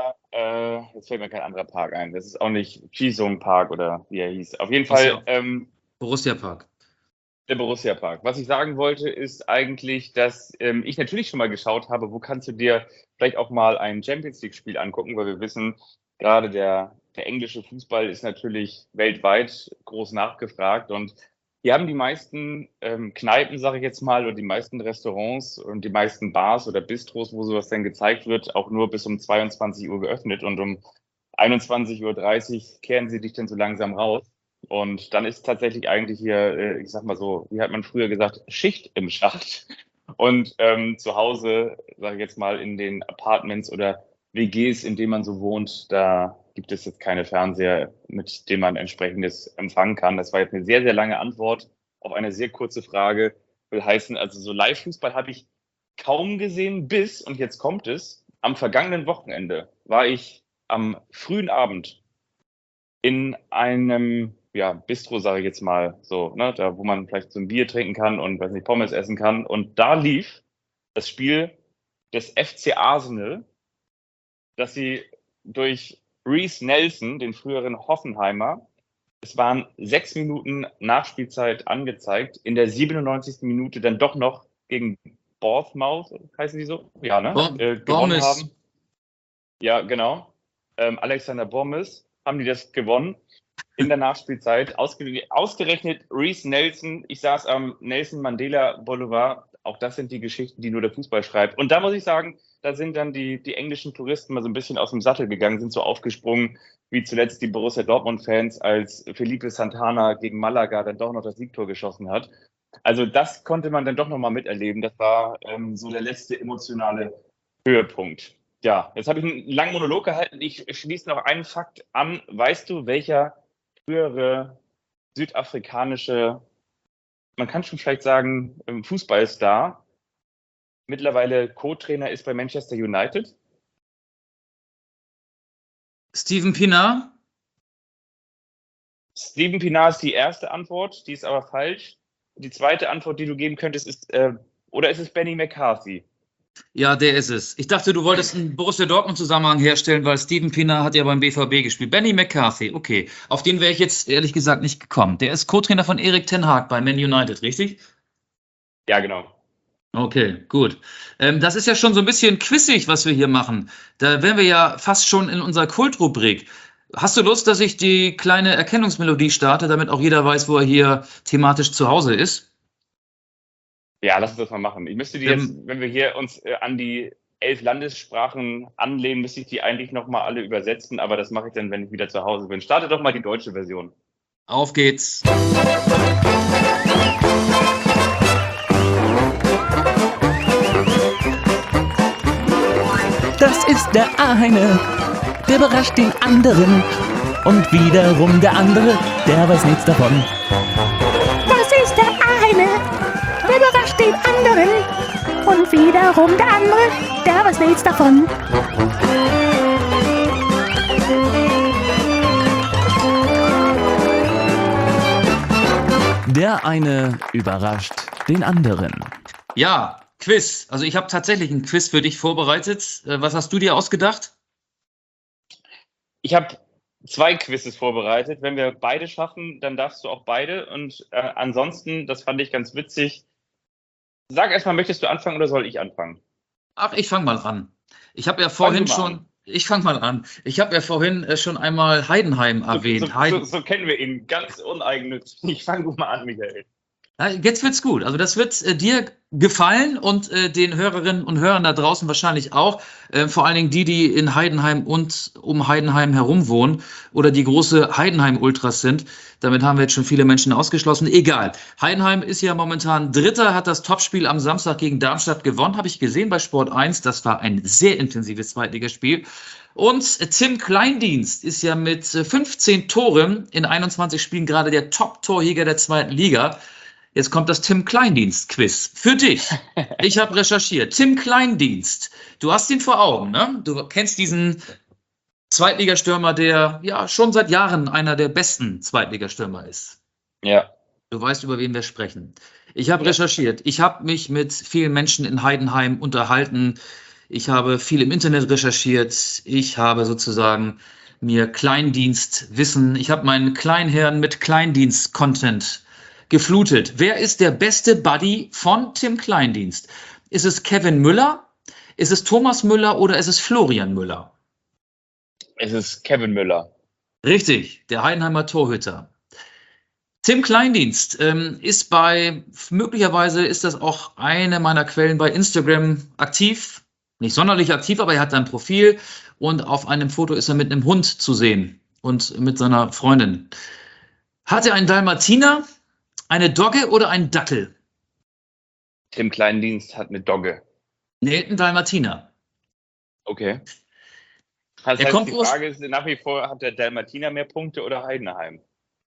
jetzt fällt mir kein anderer Park ein. Das ist auch nicht Chisung Park oder wie er hieß. Auf jeden Fall Borussia Park. Der Borussia Park. Was ich sagen wollte, ist eigentlich, dass ich natürlich schon mal geschaut habe, wo kannst du dir vielleicht auch mal ein Champions League-Spiel angucken, weil wir wissen, gerade der englische Fußball ist natürlich weltweit groß nachgefragt und hier haben die meisten Kneipen, sage ich jetzt mal, oder die meisten Restaurants und die meisten Bars oder Bistros, wo sowas dann gezeigt wird, auch nur bis um 22 Uhr geöffnet und um 21:30 Uhr kehren sie dich dann so langsam raus. Und dann ist tatsächlich eigentlich hier, ich sag mal so, wie hat man früher gesagt, Schicht im Schacht. Und zu Hause, sage ich jetzt mal, in den Apartments oder WGs, in denen man so wohnt, da gibt es jetzt keine Fernseher, mit denen man entsprechendes empfangen kann. Das war jetzt eine sehr, sehr lange Antwort auf eine sehr kurze Frage. Will heißen, also so Live-Fußball habe ich kaum gesehen und jetzt kommt es, am vergangenen Wochenende war ich am frühen Abend in einem Bistro, sage ich jetzt mal so, ne, da wo man vielleicht so ein Bier trinken kann und weiß nicht, Pommes essen kann. Und da lief das Spiel des FC Arsenal, das sie durch Reiss Nelson, den früheren Hoffenheimer, es waren 6 Minuten Nachspielzeit angezeigt, in der 97. Minute dann doch noch gegen Bournemouth, heißen die so? Ja, ne? Gewonnen haben. Ja, genau. Alexander Bournemouth haben die das gewonnen. In der Nachspielzeit, ausgerechnet Reiss Nelson, ich saß am Nelson Mandela Boulevard, auch das sind die Geschichten, die nur der Fußball schreibt. Und da muss ich sagen, da sind dann die englischen Touristen mal so ein bisschen aus dem Sattel gegangen, sind so aufgesprungen, wie zuletzt die Borussia Dortmund-Fans, als Felipe Santana gegen Malaga dann doch noch das Siegtor geschossen hat. Also das konnte man dann doch noch mal miterleben. Das war so der letzte emotionale Höhepunkt. Ja, jetzt habe ich einen langen Monolog gehalten. Ich schließe noch einen Fakt an. Weißt du, welcher frühere südafrikanische, man kann schon vielleicht sagen, Fußballstar, mittlerweile Co-Trainer ist bei Manchester United? Steven Pienaar? Steven Pienaar ist die erste Antwort, die ist aber falsch. Die zweite Antwort, die du geben könntest, ist, oder ist es Benny McCarthy? Ja, der ist es. Ich dachte, du wolltest einen Borussia Dortmund-Zusammenhang herstellen, weil Steven Pienaar hat ja beim BVB gespielt. Benny McCarthy, okay. Auf den wäre ich jetzt ehrlich gesagt nicht gekommen. Der ist Co-Trainer von Erik ten Hag bei Man United, richtig? Ja, genau. Okay, gut. Das ist ja schon so ein bisschen quizig, was wir hier machen. Da wären wir ja fast schon in unserer Kultrubrik. Hast du Lust, dass ich die kleine Erkennungsmelodie starte, damit auch jeder weiß, wo er hier thematisch zu Hause ist? Ja, lass uns das mal machen. Ich müsste die jetzt, wenn wir hier uns an die 11 Landessprachen anlehnen, müsste ich die eigentlich nochmal alle übersetzen, aber das mache ich dann, wenn ich wieder zu Hause bin. Starte doch mal die deutsche Version. Auf geht's. Das ist der eine, der überrascht den anderen. Und wiederum der andere, der weiß nichts davon. Das ist der eine, der überrascht den anderen. Und wiederum der andere, der weiß nichts davon. Der eine überrascht den anderen. Ja, Quiz. Also ich habe tatsächlich ein Quiz für dich vorbereitet. Was hast du dir ausgedacht? Ich habe 2 Quizzes vorbereitet. Wenn wir beide schaffen, dann darfst du auch beide. Und ansonsten, das fand ich ganz witzig. Sag erstmal, möchtest du anfangen oder soll ich anfangen? Ach, ich fange mal an. Ich habe ja vorhin schon Ich fange mal an. Ich habe ja vorhin schon einmal Heidenheim erwähnt. So kennen wir ihn, ganz uneigennützig. Fang du mal an, Michael. Ja, jetzt wird's gut. Also das wird dir gefallen und den Hörerinnen und Hörern da draußen wahrscheinlich auch. Vor allen Dingen die in Heidenheim und um Heidenheim herum wohnen oder die große Heidenheim-Ultras sind. Damit haben wir jetzt schon viele Menschen ausgeschlossen. Egal. Heidenheim ist ja momentan Dritter, hat das Topspiel am Samstag gegen Darmstadt gewonnen. Habe ich gesehen bei Sport 1. Das war ein sehr intensives Zweitligaspiel. Und Tim Kleindienst ist ja mit 15 Toren in 21 Spielen gerade der Top-Torjäger der zweiten Liga. Jetzt kommt das Tim Kleindienst-Quiz für dich. Ich habe recherchiert. Tim Kleindienst, du hast ihn vor Augen, ne? Du kennst diesen Zweitligastürmer, der ja schon seit Jahren einer der besten Zweitligastürmer ist. Ja. Du weißt, über wen wir sprechen. Ich habe recherchiert. Ich habe mich mit vielen Menschen in Heidenheim unterhalten. Ich habe viel im Internet recherchiert. Ich habe sozusagen mir Kleindienstwissen. Ich habe meinen Kleinherrn mit Kleindienst-Content geflutet. Wer ist der beste Buddy von Tim Kleindienst? Ist es Kevin Müller? Ist es Thomas Müller oder ist es Florian Müller? Es ist Kevin Müller. Richtig, der Heidenheimer Torhüter. Tim Kleindienst ist möglicherweise ist das auch eine meiner Quellen bei Instagram aktiv. Nicht sonderlich aktiv, aber er hat ein Profil und auf einem Foto ist er mit einem Hund zu sehen und mit seiner Freundin. Hat er einen Dalmatiner? Eine Dogge oder ein Dackel? Tim Kleindienst hat eine Dogge. Nee, ein Dalmatiner. Okay. Das heißt, die Frage ist nach wie vor, hat der Dalmatiner mehr Punkte oder Heidenheim?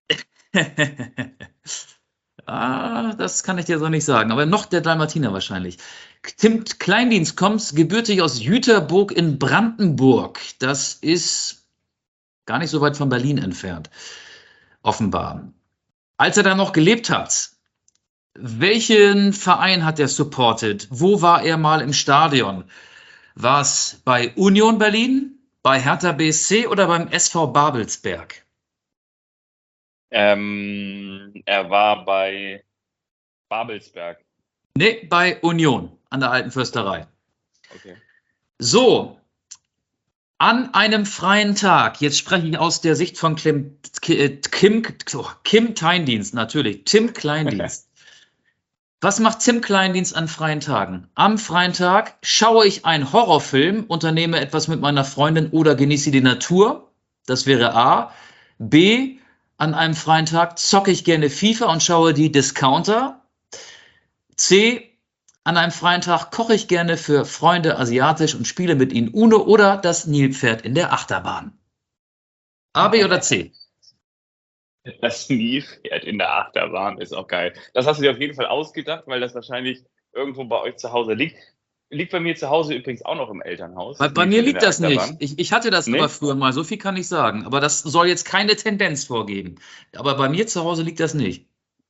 Das kann ich dir so nicht sagen, aber noch der Dalmatiner wahrscheinlich. Tim Kleindienst kommt gebürtig aus Jüterburg in Brandenburg. Das ist gar nicht so weit von Berlin entfernt, offenbar. Als er da noch gelebt hat, welchen Verein hat er supportet? Wo war er mal im Stadion? War es bei Union Berlin, bei Hertha BSC oder beim SV Babelsberg? Er war bei Babelsberg. Nee, bei Union an der Alten Försterei. Okay. So, an einem freien Tag, jetzt spreche ich aus der Sicht von Kim Kleindienst, natürlich, Tim Kleindienst. Was macht Tim Kleindienst an freien Tagen? Am freien Tag schaue ich einen Horrorfilm, unternehme etwas mit meiner Freundin oder genieße die Natur. Das wäre A. B. An einem freien Tag zocke ich gerne FIFA und schaue die Discounter. C. An einem freien Tag koche ich gerne für Freunde asiatisch und spiele mit ihnen Uno oder das Nilpferd in der Achterbahn. A, B oder C? Das Nilpferd in der Achterbahn ist auch geil. Das hast du dir auf jeden Fall ausgedacht, weil das wahrscheinlich irgendwo bei euch zu Hause liegt. Liegt bei mir zu Hause übrigens auch noch im Elternhaus. Bei mir liegt das nicht. Ich hatte das aber früher mal, so viel kann ich sagen. Aber das soll jetzt keine Tendenz vorgeben. Aber bei mir zu Hause liegt das nicht.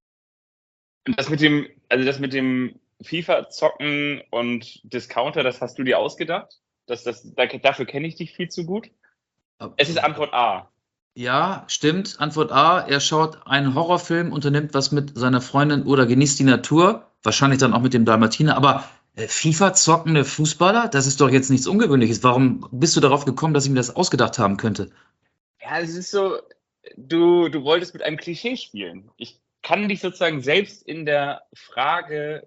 Und das mit dem FIFA-Zocken und Discounter, das hast du dir ausgedacht? Dafür kenne ich dich viel zu gut. Es ist Antwort A. Ja, stimmt. Antwort A. Er schaut einen Horrorfilm, unternimmt was mit seiner Freundin oder genießt die Natur. Wahrscheinlich dann auch mit dem Dalmatiner. Aber FIFA zockende Fußballer, das ist doch jetzt nichts Ungewöhnliches. Warum bist du darauf gekommen, dass ich mir das ausgedacht haben könnte? Ja, es ist so, du wolltest mit einem Klischee spielen. Ich kann dich sozusagen selbst in der Frage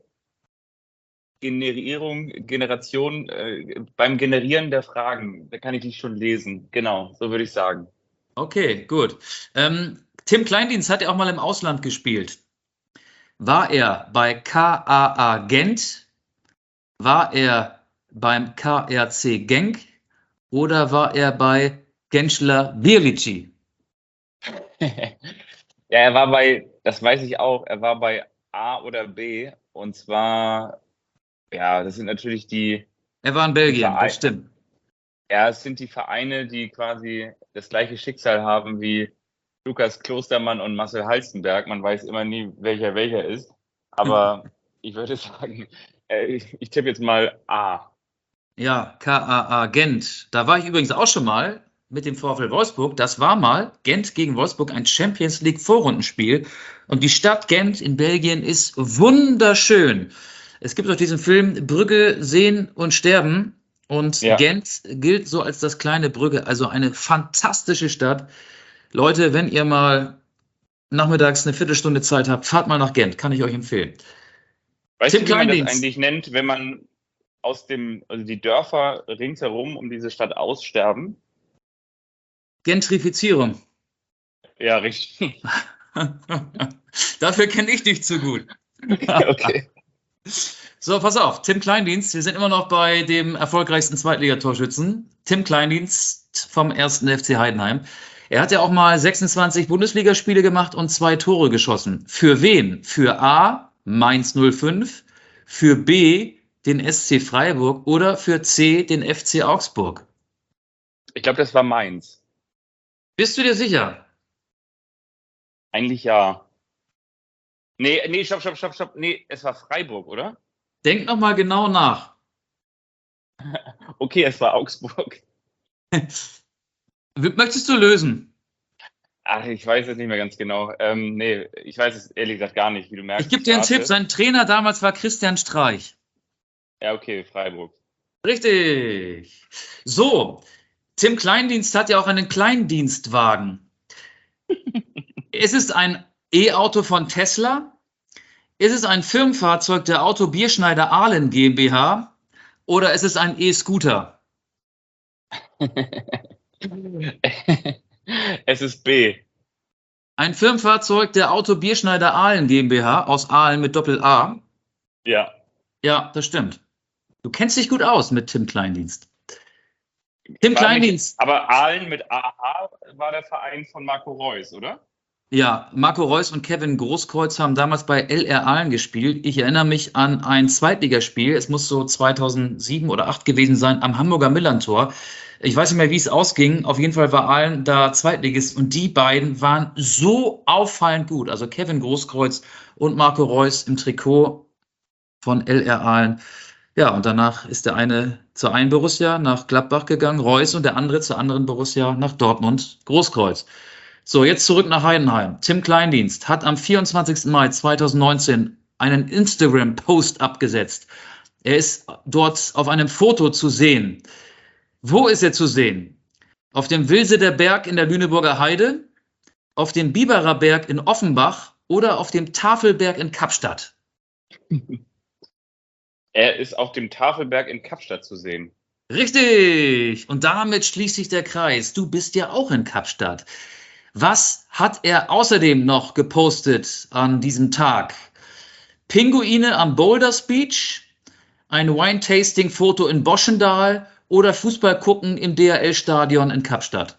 Generation, beim Generieren der Fragen, da kann ich dich schon lesen. Genau, so würde ich sagen. Okay, gut. Tim Kleindienst hat ja auch mal im Ausland gespielt. War er bei KAA Gent? War er beim KRC Genk? Oder war er bei Gençler Birlici? Ja, er war bei, das weiß ich auch, er war bei A oder B. Und zwar, ja, das sind natürlich die. Er war in Belgien, das stimmt. Ja, es sind die Vereine, die quasi das gleiche Schicksal haben wie Lukas Klostermann und Marcel Halstenberg. Man weiß immer nie, welcher ist. Aber ich würde sagen, ich tippe jetzt mal A. Ja, KAA Gent. Da war ich übrigens auch schon mal mit dem VfL Wolfsburg. Das war mal Gent gegen Wolfsburg, ein Champions League Vorrundenspiel. Und die Stadt Gent in Belgien ist wunderschön. Es gibt auch diesen Film Brügge sehen und sterben. Und Ja. Gent gilt so als das kleine Brügge, also eine fantastische Stadt. Leute, wenn ihr mal nachmittags eine Viertelstunde Zeit habt, fahrt mal nach Gent, kann ich euch empfehlen. Weißt Tim du, wie man das Kleindienst. eigentlich nennt, wenn man also die Dörfer ringsherum um diese Stadt aussterben? Gentrifizierung. Ja, richtig. Dafür kenne ich dich zu gut. Okay. So, pass auf, Tim Kleindienst, wir sind immer noch bei dem erfolgreichsten Zweitligatorschützen, Tim Kleindienst vom 1. FC Heidenheim. Er hat ja auch mal 26 Bundesligaspiele gemacht und 2 Tore geschossen. Für wen? Für A, Mainz 05, für B, den SC Freiburg oder für C, den FC Augsburg. Ich glaube, das war Mainz. Bist du dir sicher? Eigentlich ja. Nee, stopp. Nee, es war Freiburg, oder? Denk noch mal genau nach. Okay, es war Augsburg. Möchtest du lösen? Ach, ich weiß es nicht mehr ganz genau. Nee, ich weiß es ehrlich gesagt gar nicht, wie du merkst. Ich gebe dir einen Tipp, sein Trainer damals war Christian Streich. Ja, okay, Freiburg. Richtig. So, Tim Kleindienst hat ja auch einen Kleindienstwagen. Ist es ein E-Auto von Tesla? Ist es ein Firmenfahrzeug der Auto Bierschneider Ahlen GmbH? Oder ist es ein E-Scooter? Es ist B. Ein Firmenfahrzeug der Auto Bierschneider Ahlen GmbH aus Ahlen mit Doppel-A? Ja. Ja, das stimmt. Du kennst dich gut aus mit Tim Kleindienst. Tim Kleindienst. Aber Aalen mit AH war der Verein von Marco Reus, oder? Ja, Marco Reus und Kevin Großkreuz haben damals bei LR Aalen gespielt. Ich erinnere mich an ein Zweitligaspiel. Es muss so 2007 oder 2008 gewesen sein, am Hamburger Millerntor. Ich weiß nicht mehr, wie es ausging. Auf jeden Fall war Aalen da Zweitligist und die beiden waren so auffallend gut. Also Kevin Großkreuz und Marco Reus im Trikot von LR Aalen. Ja, und danach ist der eine zur einen Borussia nach Gladbach gegangen, Reus, und der andere zur anderen Borussia nach Dortmund, Großkreuz. So, jetzt zurück nach Heidenheim. Tim Kleindienst hat am 24. Mai 2019 einen Instagram-Post abgesetzt. Er ist dort auf einem Foto zu sehen. Wo ist er zu sehen? Auf dem Wilseder Berg in der Lüneburger Heide, auf dem Biberer Berg in Offenbach oder auf dem Tafelberg in Kapstadt? Er ist auf dem Tafelberg in Kapstadt zu sehen. Richtig! Und damit schließt sich der Kreis. Du bist ja auch in Kapstadt. Was hat er außerdem noch gepostet an diesem Tag? Pinguine am Boulders Beach, ein Wine-Tasting-Foto in Boschendal oder Fußball gucken im DHL-Stadion in Kapstadt?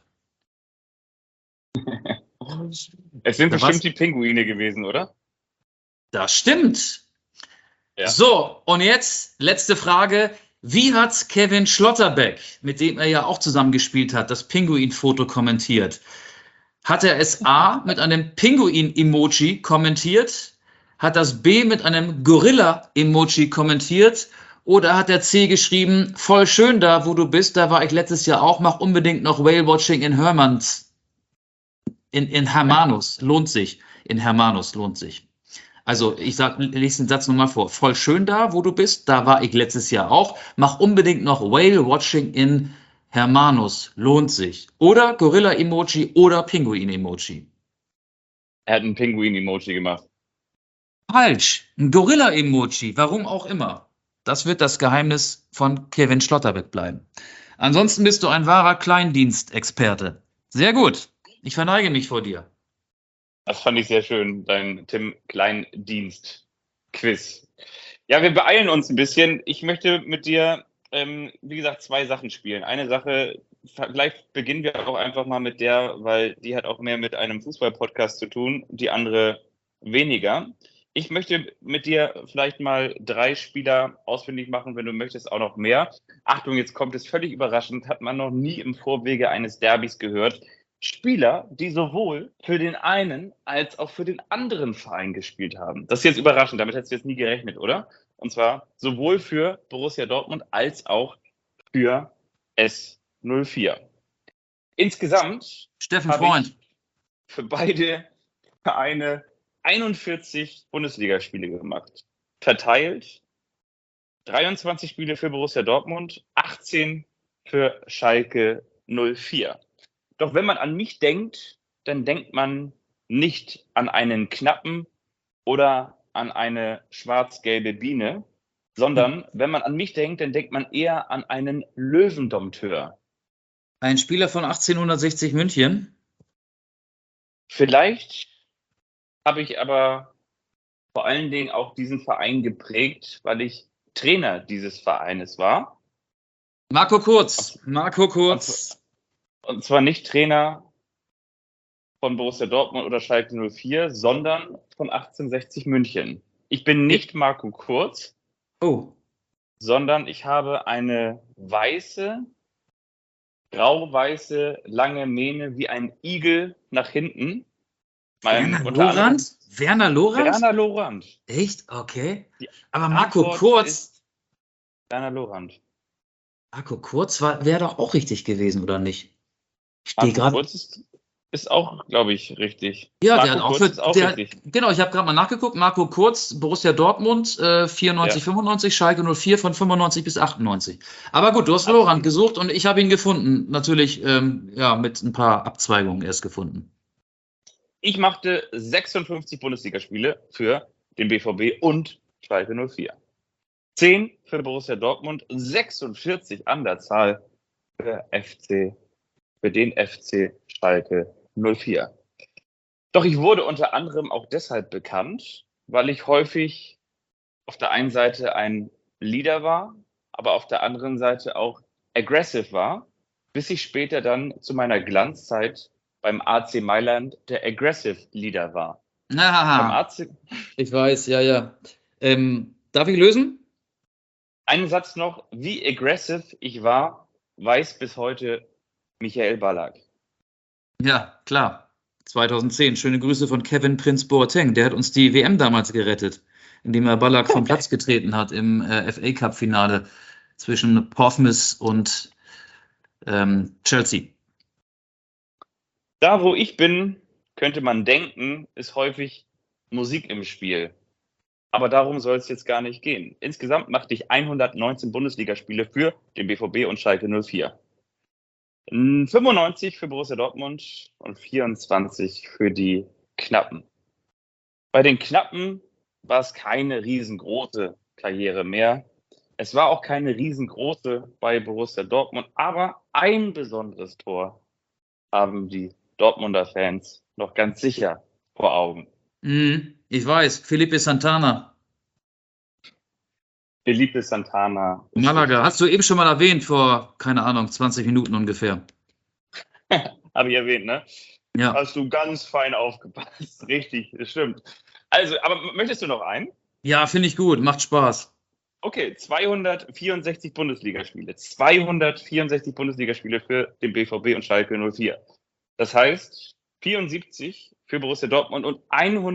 Es sind Ja, bestimmt was? die Pinguine gewesen, oder? Das stimmt. Ja. So, und jetzt letzte Frage. Wie hat Kevin Schlotterbeck, mit dem er ja auch zusammengespielt hat, das Pinguin-Foto kommentiert? Hat er es A mit einem Pinguin-Emoji kommentiert? Hat das B mit einem Gorilla-Emoji kommentiert? Oder hat er C geschrieben, voll schön da, wo du bist, da war ich letztes Jahr auch, mach unbedingt noch Whale-Watching in Hermanus, lohnt sich. In Hermanus lohnt sich. Also ich lese den Satz nochmal vor. Voll schön da, wo du bist, da war ich letztes Jahr auch, mach unbedingt noch Whale-Watching in Hermanus, lohnt sich. Oder Gorilla-Emoji oder Pinguin-Emoji. Er hat ein Pinguin-Emoji gemacht. Falsch. Ein Gorilla-Emoji, warum auch immer. Das wird das Geheimnis von Kevin Schlotterbeck bleiben. Ansonsten bist du ein wahrer Kleindienstexperte. Sehr gut. Ich verneige mich vor dir. Das fand ich sehr schön, dein Tim Kleindienst-Quiz. Ja, wir beeilen uns ein bisschen. Ich möchte mit dir, wie gesagt, 2 Sachen spielen. Eine Sache, vielleicht beginnen wir auch einfach mal mit der, weil die hat auch mehr mit einem Fußball-Podcast zu tun, die andere weniger. Ich möchte mit dir vielleicht mal 3 Spieler ausfindig machen, wenn du möchtest, auch noch mehr. Achtung, jetzt kommt es völlig überraschend, hat man noch nie im Vorwege eines Derbys gehört. Spieler, die sowohl für den einen als auch für den anderen Verein gespielt haben. Das ist jetzt überraschend, damit hättest du jetzt nie gerechnet, oder? Und zwar sowohl für Borussia Dortmund als auch für S04. Insgesamt Steffen habe Freund. ich für beide Vereine 41 Bundesligaspiele gemacht. Verteilt 23 Spiele für Borussia Dortmund, 18 für Schalke 04. Doch wenn man an mich denkt, dann denkt man nicht an einen Knappen oder an eine schwarz-gelbe Biene, sondern wenn man an mich denkt, dann denkt man eher an einen Löwendompteur. Ein Spieler von 1860 München. Vielleicht habe ich aber vor allen Dingen auch diesen Verein geprägt, weil ich Trainer dieses Vereines war. Marco Kurz. Marco Kurz. Und zwar nicht Trainer von Borussia Dortmund oder Schalke 04, sondern von 1860 München. Ich bin nicht Marco Kurz, Oh. sondern ich habe eine grau-weiße, lange Mähne wie ein Igel nach hinten. Werner Lorand? Werner Lorand? Werner Lorand. Echt? Okay. Die Aber Marco Antwort Kurz. ist Werner Lorand. Marco Kurz wäre doch auch richtig gewesen, oder nicht? Ich stehe Marco gerade. Kurz ist auch, glaube ich, richtig. Ja, Marco der hat auch Kurz ist auch richtig. Genau, ich habe gerade mal nachgeguckt. Marco Kurz, Borussia Dortmund, 94, 95, Schalke 04 von 95 bis 98. Aber gut, du hast Lorand gesucht und ich habe ihn gefunden. Natürlich, mit ein paar Abzweigungen erst gefunden. Ich machte 56 Bundesligaspiele für den BVB und Schalke 04. 10 für Borussia Dortmund, 46 an der Zahl für den FC Schalke 04. Doch ich wurde unter anderem auch deshalb bekannt, weil ich häufig auf der einen Seite ein Leader war, aber auf der anderen Seite auch aggressive war, bis ich später dann zu meiner Glanzzeit beim AC Mailand der aggressive Leader war. Beim AC Ich weiß, ja. Darf ich lösen? Einen Satz noch, wie aggressive ich war, weiß bis heute Michael Ballack. Ja, klar. 2010. Schöne Grüße von Kevin Prince Boateng. Der hat uns die WM damals gerettet, indem er Ballack vom Platz getreten hat im FA Cup Finale zwischen Portsmouth und Chelsea. Da, wo ich bin, könnte man denken, ist häufig Musik im Spiel. Aber darum soll es jetzt gar nicht gehen. Insgesamt machte ich 119 Bundesligaspiele für den BVB und Schalke 04. 95 für Borussia Dortmund und 24 für die Knappen. Bei den Knappen war es keine riesengroße Karriere mehr. Es war auch keine riesengroße bei Borussia Dortmund, aber ein besonderes Tor haben die Dortmunder Fans noch ganz sicher vor Augen. Ich weiß, Felipe Santana. Felipe Santana. Malaga, hast du eben schon mal erwähnt, vor, keine Ahnung, 20 Minuten ungefähr. Habe ich erwähnt, ne? Ja. Hast du ganz fein aufgepasst. Richtig, das stimmt. Also, aber möchtest du noch einen? Ja, finde ich gut, macht Spaß. Okay, 264 Bundesligaspiele. 264 Bundesligaspiele für den BVB und Schalke 04. Das heißt, 74 für Borussia Dortmund und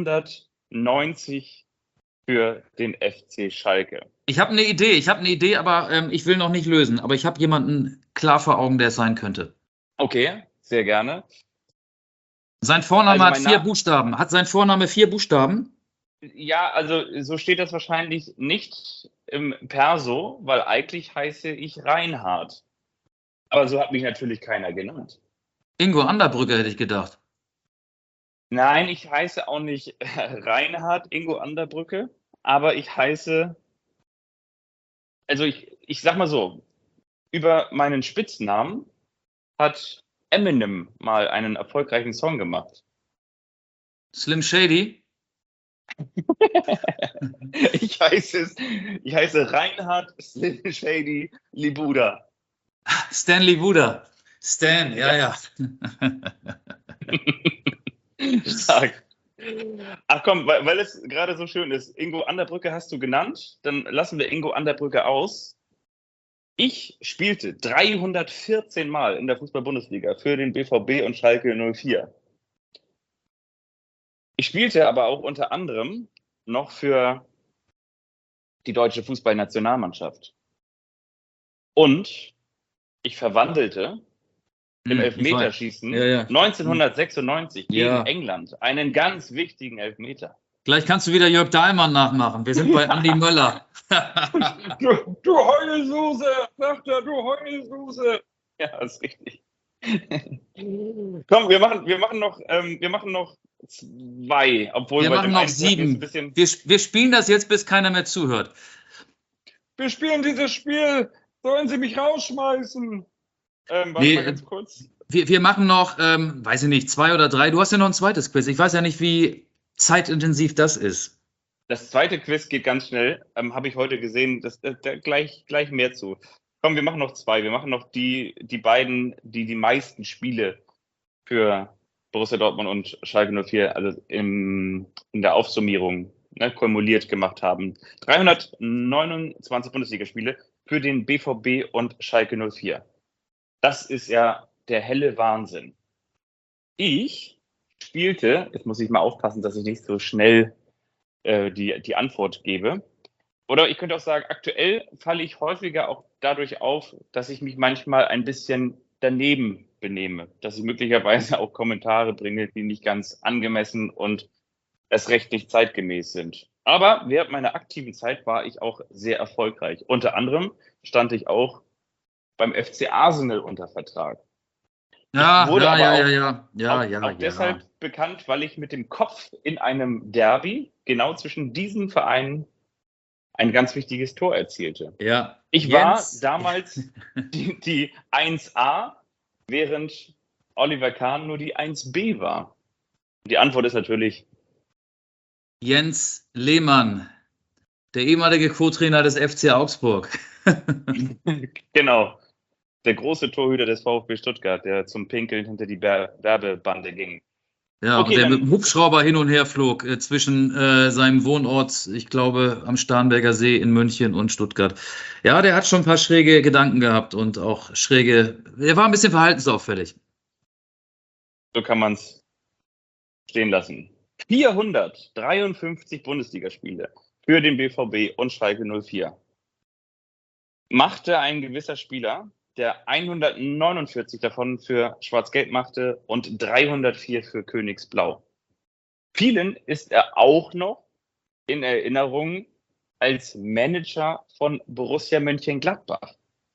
190 für den FC Schalke. Ich habe eine Idee, aber ich will noch nicht lösen. Aber ich habe jemanden klar vor Augen, der es sein könnte. Okay, sehr gerne. Sein Vorname Also hat 4 Buchstaben. Hat sein Vorname 4 Buchstaben? Ja, also so steht das wahrscheinlich nicht im Perso, weil eigentlich heiße ich Reinhard. Aber so hat mich natürlich keiner genannt. Ingo Anderbrücke hätte ich gedacht. Nein, ich heiße auch nicht Reinhard Ingo Anderbrücke, aber ich heiße, also ich sag mal so, über meinen Spitznamen hat Eminem mal einen erfolgreichen Song gemacht. Slim Shady? Ich heiße Reinhard Slim Shady Libuda. Stanley Buda. Stan, ja. Stark. Ach komm, weil es gerade so schön ist. Ingo Anderbrücke hast du genannt. Dann lassen wir Ingo Anderbrücke aus. Ich spielte 314 Mal in der Fußball-Bundesliga für den BVB und Schalke 04. Ich spielte aber auch unter anderem noch für die deutsche Fußballnationalmannschaft. Und ich verwandelte im Elfmeterschießen 1996 gegen England einen ganz wichtigen Elfmeter. Gleich kannst du wieder Jörg Dahlmann nachmachen. Wir sind bei Andi Möller. Du Heulsuse, sagt er, du Heulsuse. Ja, ist richtig. Komm, wir machen noch 2, obwohl Wir bei machen dem noch einen Punkt ist ein 7. bisschen. Wir spielen das jetzt, bis keiner mehr zuhört. Wir spielen dieses Spiel. Sollen Sie mich rausschmeißen? Warte Nee, mal ganz kurz. Wir machen noch, weiß ich nicht, 2 oder 3. Du hast ja noch ein zweites Quiz. Ich weiß ja nicht, wie zeitintensiv das ist. Das zweite Quiz geht ganz schnell. Habe ich heute gesehen. Da gleich mehr zu. Komm, wir machen noch 2. Wir machen noch die beiden, die meisten Spiele für Borussia Dortmund und Schalke 04, also in der Aufsummierung, kumuliert gemacht haben. 329 Bundesligaspiele für den BVB und Schalke 04. Das ist ja der helle Wahnsinn. Ich spielte, jetzt muss ich mal aufpassen, dass ich nicht so schnell die Antwort gebe. Oder ich könnte auch sagen, aktuell falle ich häufiger auch dadurch auf, dass ich mich manchmal ein bisschen daneben benehme. Dass ich möglicherweise auch Kommentare bringe, die nicht ganz angemessen und erst recht nicht zeitgemäß sind. Aber während meiner aktiven Zeit war ich auch sehr erfolgreich. Unter anderem stand ich auch beim FC Arsenal unter Vertrag. Ja, wurde ja. Deshalb bekannt, weil ich mit dem Kopf in einem Derby genau zwischen diesen Vereinen ein ganz wichtiges Tor erzielte. Ja. Ich war damals die 1A, während Oliver Kahn nur die 1B war. Die Antwort ist natürlich Jens Lehmann, der ehemalige Co-Trainer des FC Augsburg. genau, der große Torhüter des VfB Stuttgart, der zum Pinkeln hinter die Werbebande ging. Ja, Okay, und der dann- mit dem Hubschrauber hin und her flog zwischen seinem Wohnort, ich glaube, am Starnberger See in München und Stuttgart. Ja, der hat schon ein paar schräge Gedanken gehabt und auch er war ein bisschen verhaltensauffällig. So kann man es stehen lassen. 453 Bundesligaspiele für den BVB und Schalke 04. Machte ein gewisser Spieler, der 149 davon für Schwarz-Gelb machte und 304 für Königsblau. Vielen ist er auch noch in Erinnerung als Manager von Borussia Mönchengladbach.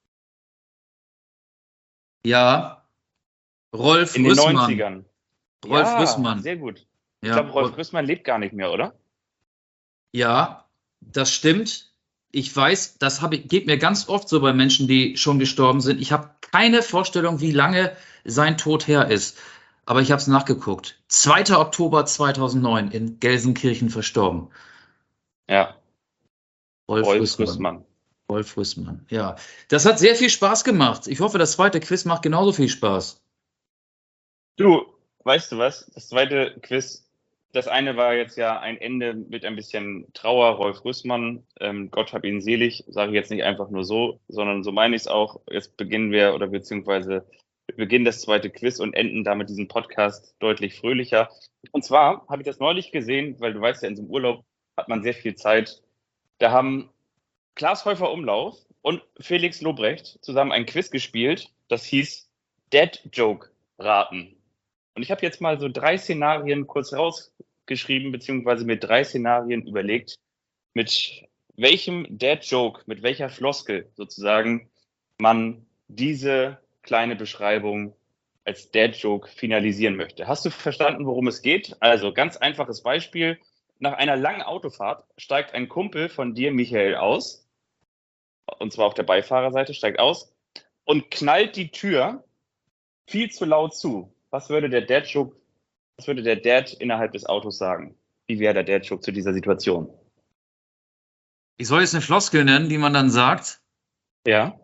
Ja, Rolf In den Rüssmann. 90ern. Rolf Rüssmann. Sehr gut. Ich Ja, glaube, Rolf Rüssmann lebt gar nicht mehr, oder? Ja, das stimmt. Ich weiß, geht mir ganz oft so bei Menschen, die schon gestorben sind. Ich habe keine Vorstellung, wie lange sein Tod her ist. Aber ich habe es nachgeguckt. 2. Oktober 2009 in Gelsenkirchen verstorben. Ja, Rolf Rolf Rüssmann. Rolf Rüssmann, ja. Das hat sehr viel Spaß gemacht. Ich hoffe, das zweite Quiz macht genauso viel Spaß. Du, weißt du was? Das zweite Quiz, das eine war jetzt ja ein Ende mit ein bisschen Trauer, Rolf Rüssmann. Gott hab ihn selig, sage ich jetzt nicht einfach nur so, sondern so meine ich es auch. Jetzt beginnen wir beziehungsweise wir beginnen das zweite Quiz und enden damit diesen Podcast deutlich fröhlicher. Und zwar habe ich das neulich gesehen, weil du weißt ja, in so einem Urlaub hat man sehr viel Zeit. Da haben Klaas Häufer Umlauf und Felix Lobrecht zusammen ein Quiz gespielt, das hieß Dad Joke raten. Und ich habe jetzt mal so 3 Szenarien kurz rausgeschrieben, beziehungsweise mir 3 Szenarien überlegt, mit welchem Dad Joke, mit welcher Floskel sozusagen man diese kleine Beschreibung als Dad Joke finalisieren möchte. Hast du verstanden, worum es geht? Also ganz einfaches Beispiel. Nach einer langen Autofahrt steigt ein Kumpel von dir, Michael, aus, und zwar auf der Beifahrerseite, steigt aus und knallt die Tür viel zu laut zu. Was würde der Dad innerhalb des Autos sagen? Wie wäre der Dad Joke zu dieser Situation? Ich soll jetzt eine Floskel nennen, die man dann sagt. Ja.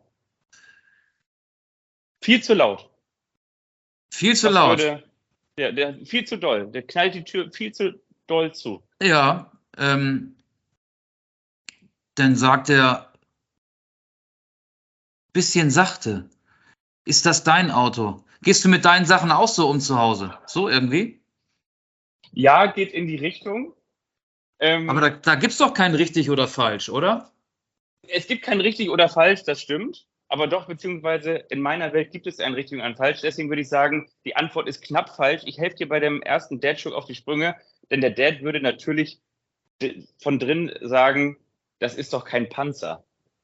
Viel zu laut. Viel zu Was laut. Der viel zu doll. Der knallt die Tür viel zu doll zu. Ja, dann sagt er, bisschen sachte. Ist das dein Auto? Gehst du mit deinen Sachen auch so um zu Hause? So irgendwie? Ja, geht in die Richtung. Aber da gibt es doch kein richtig oder falsch, oder? Es gibt kein richtig oder falsch, das stimmt. Aber doch, beziehungsweise in meiner Welt gibt es ein richtig und ein falsch. Deswegen würde ich sagen, die Antwort ist knapp falsch. Ich helfe dir bei dem ersten Dad-Joke auf die Sprünge, denn der Dad würde natürlich von drin sagen, das ist doch kein Panzer.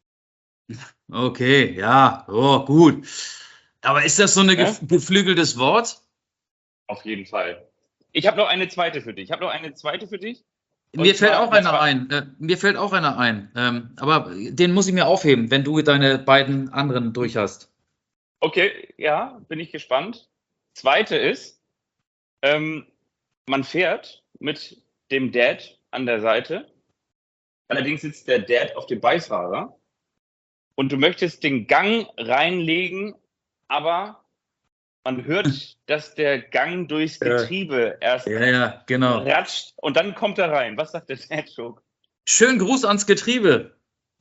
Okay, ja, oh, gut. Aber ist das so ein Ja? geflügeltes Wort? Auf jeden Fall. Ich habe noch eine zweite für dich. Und Mir fällt zwar- auch einer ein. Mir fällt auch einer ein. Aber den muss ich mir aufheben, wenn du deine beiden anderen durch hast. Okay, ja, bin ich gespannt. Zweite ist, man fährt mit dem Dad an der Seite. Allerdings sitzt der Dad auf dem Beifahrer. Und du möchtest den Gang reinlegen, aber man hört, dass der Gang durchs Getriebe erst Ja, genau. ratscht und dann kommt er rein. Was sagt der Dad-Joke? Schönen Gruß ans Getriebe.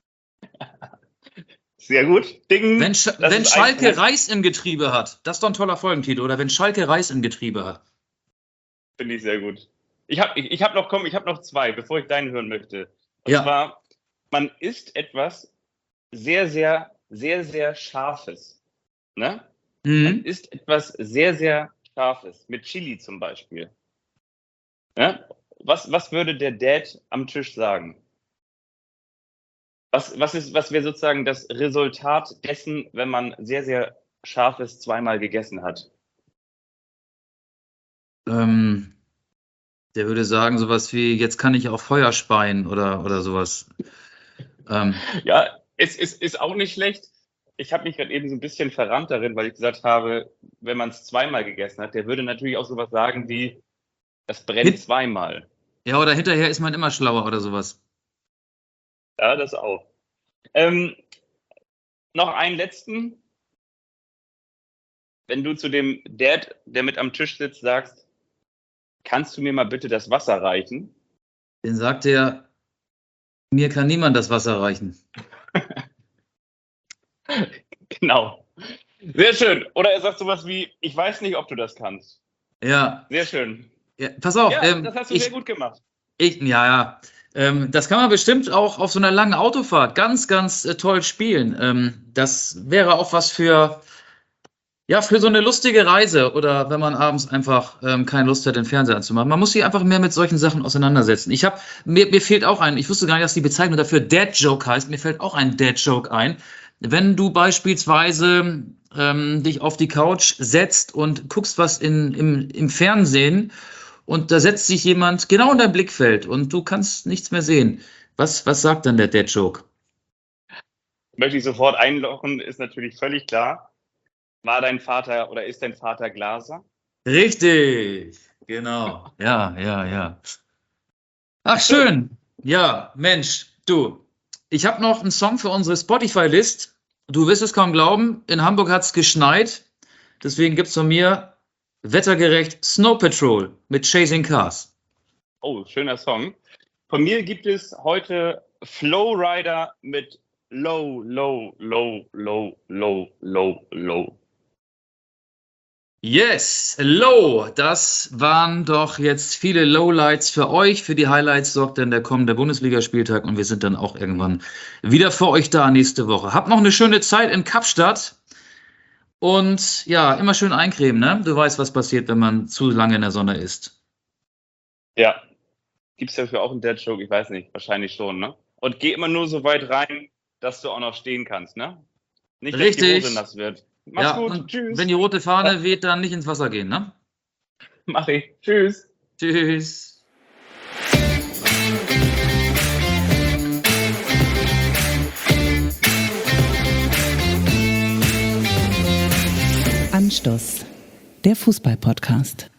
Sehr gut. Ding. Wenn Das wenn ist Schalke ein- Reis im Getriebe hat, das ist doch ein toller Folgentitel. Oder wenn Schalke Reis im Getriebe hat. Finde ich sehr gut. Ich hab noch zwei, bevor ich deinen hören möchte. Und Ja. zwar, man isst etwas sehr, sehr, sehr, sehr Scharfes. Ne? Man Mhm. isst etwas sehr, sehr Scharfes. Mit Chili zum Beispiel. Ja? Was würde der Dad am Tisch sagen? Was wäre sozusagen das Resultat dessen, wenn man sehr, sehr Scharfes zweimal gegessen hat? Der würde sagen, sowas wie, jetzt kann ich auch Feuer speien oder sowas. Ja, es ist auch nicht schlecht. Ich habe mich gerade eben so ein bisschen verrannt darin, weil ich gesagt habe, wenn man es zweimal gegessen hat, der würde natürlich auch sowas sagen wie, das brennt zweimal. Ja, oder hinterher ist man immer schlauer oder sowas. Ja, das auch. Noch einen letzten. Wenn du zu dem Dad, der mit am Tisch sitzt, sagst, kannst du mir mal bitte das Wasser reichen? Dann sagt er, mir kann niemand das Wasser reichen. Genau. Sehr schön. Oder er sagt sowas wie, ich weiß nicht, ob du das kannst. Ja, Sehr schön. ja pass auf. Ja, das hast du sehr gut gemacht. Ja. Das kann man bestimmt auch auf so einer langen Autofahrt ganz, ganz toll spielen. Das wäre auch was für so eine lustige Reise oder wenn man abends einfach keine Lust hat, den Fernseher anzumachen. Man muss sich einfach mehr mit solchen Sachen auseinandersetzen. Mir fehlt auch ich wusste gar nicht, dass die Bezeichnung dafür Dad-Joke heißt. Mir fällt auch ein Dad-Joke ein. Wenn du beispielsweise dich auf die Couch setzt und guckst was im Fernsehen und da setzt sich jemand genau in dein Blickfeld und du kannst nichts mehr sehen. Was sagt dann der Dad-Joke? Möchte ich sofort einloggen, ist natürlich völlig klar. War dein Vater oder ist dein Vater Glaser? Richtig, genau. Ja. Ach, schön. Ja, Mensch, du. Ich habe noch einen Song für unsere Spotify-List. Du wirst es kaum glauben, in Hamburg hat es geschneit. Deswegen gibt es von mir wettergerecht Snow Patrol mit Chasing Cars. Oh, schöner Song. Von mir gibt es heute Flow Rider mit Low, Low, Low, Low, Low, Low, Low. Yes, Low. Das waren doch jetzt viele Lowlights für euch. Für die Highlights sorgt dann der kommende Bundesligaspieltag und wir sind dann auch irgendwann wieder für euch da nächste Woche. Habt noch eine schöne Zeit in Kapstadt und ja, immer schön eincremen, ne? Du weißt, was passiert, wenn man zu lange in der Sonne ist. Ja. Gibt es dafür auch einen Dad-Joke? Ich weiß nicht. Wahrscheinlich schon, ne? Und geh immer nur so weit rein, dass du auch noch stehen kannst, ne? Nicht, dass Richtig. die Hose nass wird. Mach's Ja, gut. und Tschüss. wenn die rote Fahne weht, dann nicht ins Wasser gehen, ne? Mach ich. Tschüss. Tschüss. Anstoß, der Fußball-Podcast.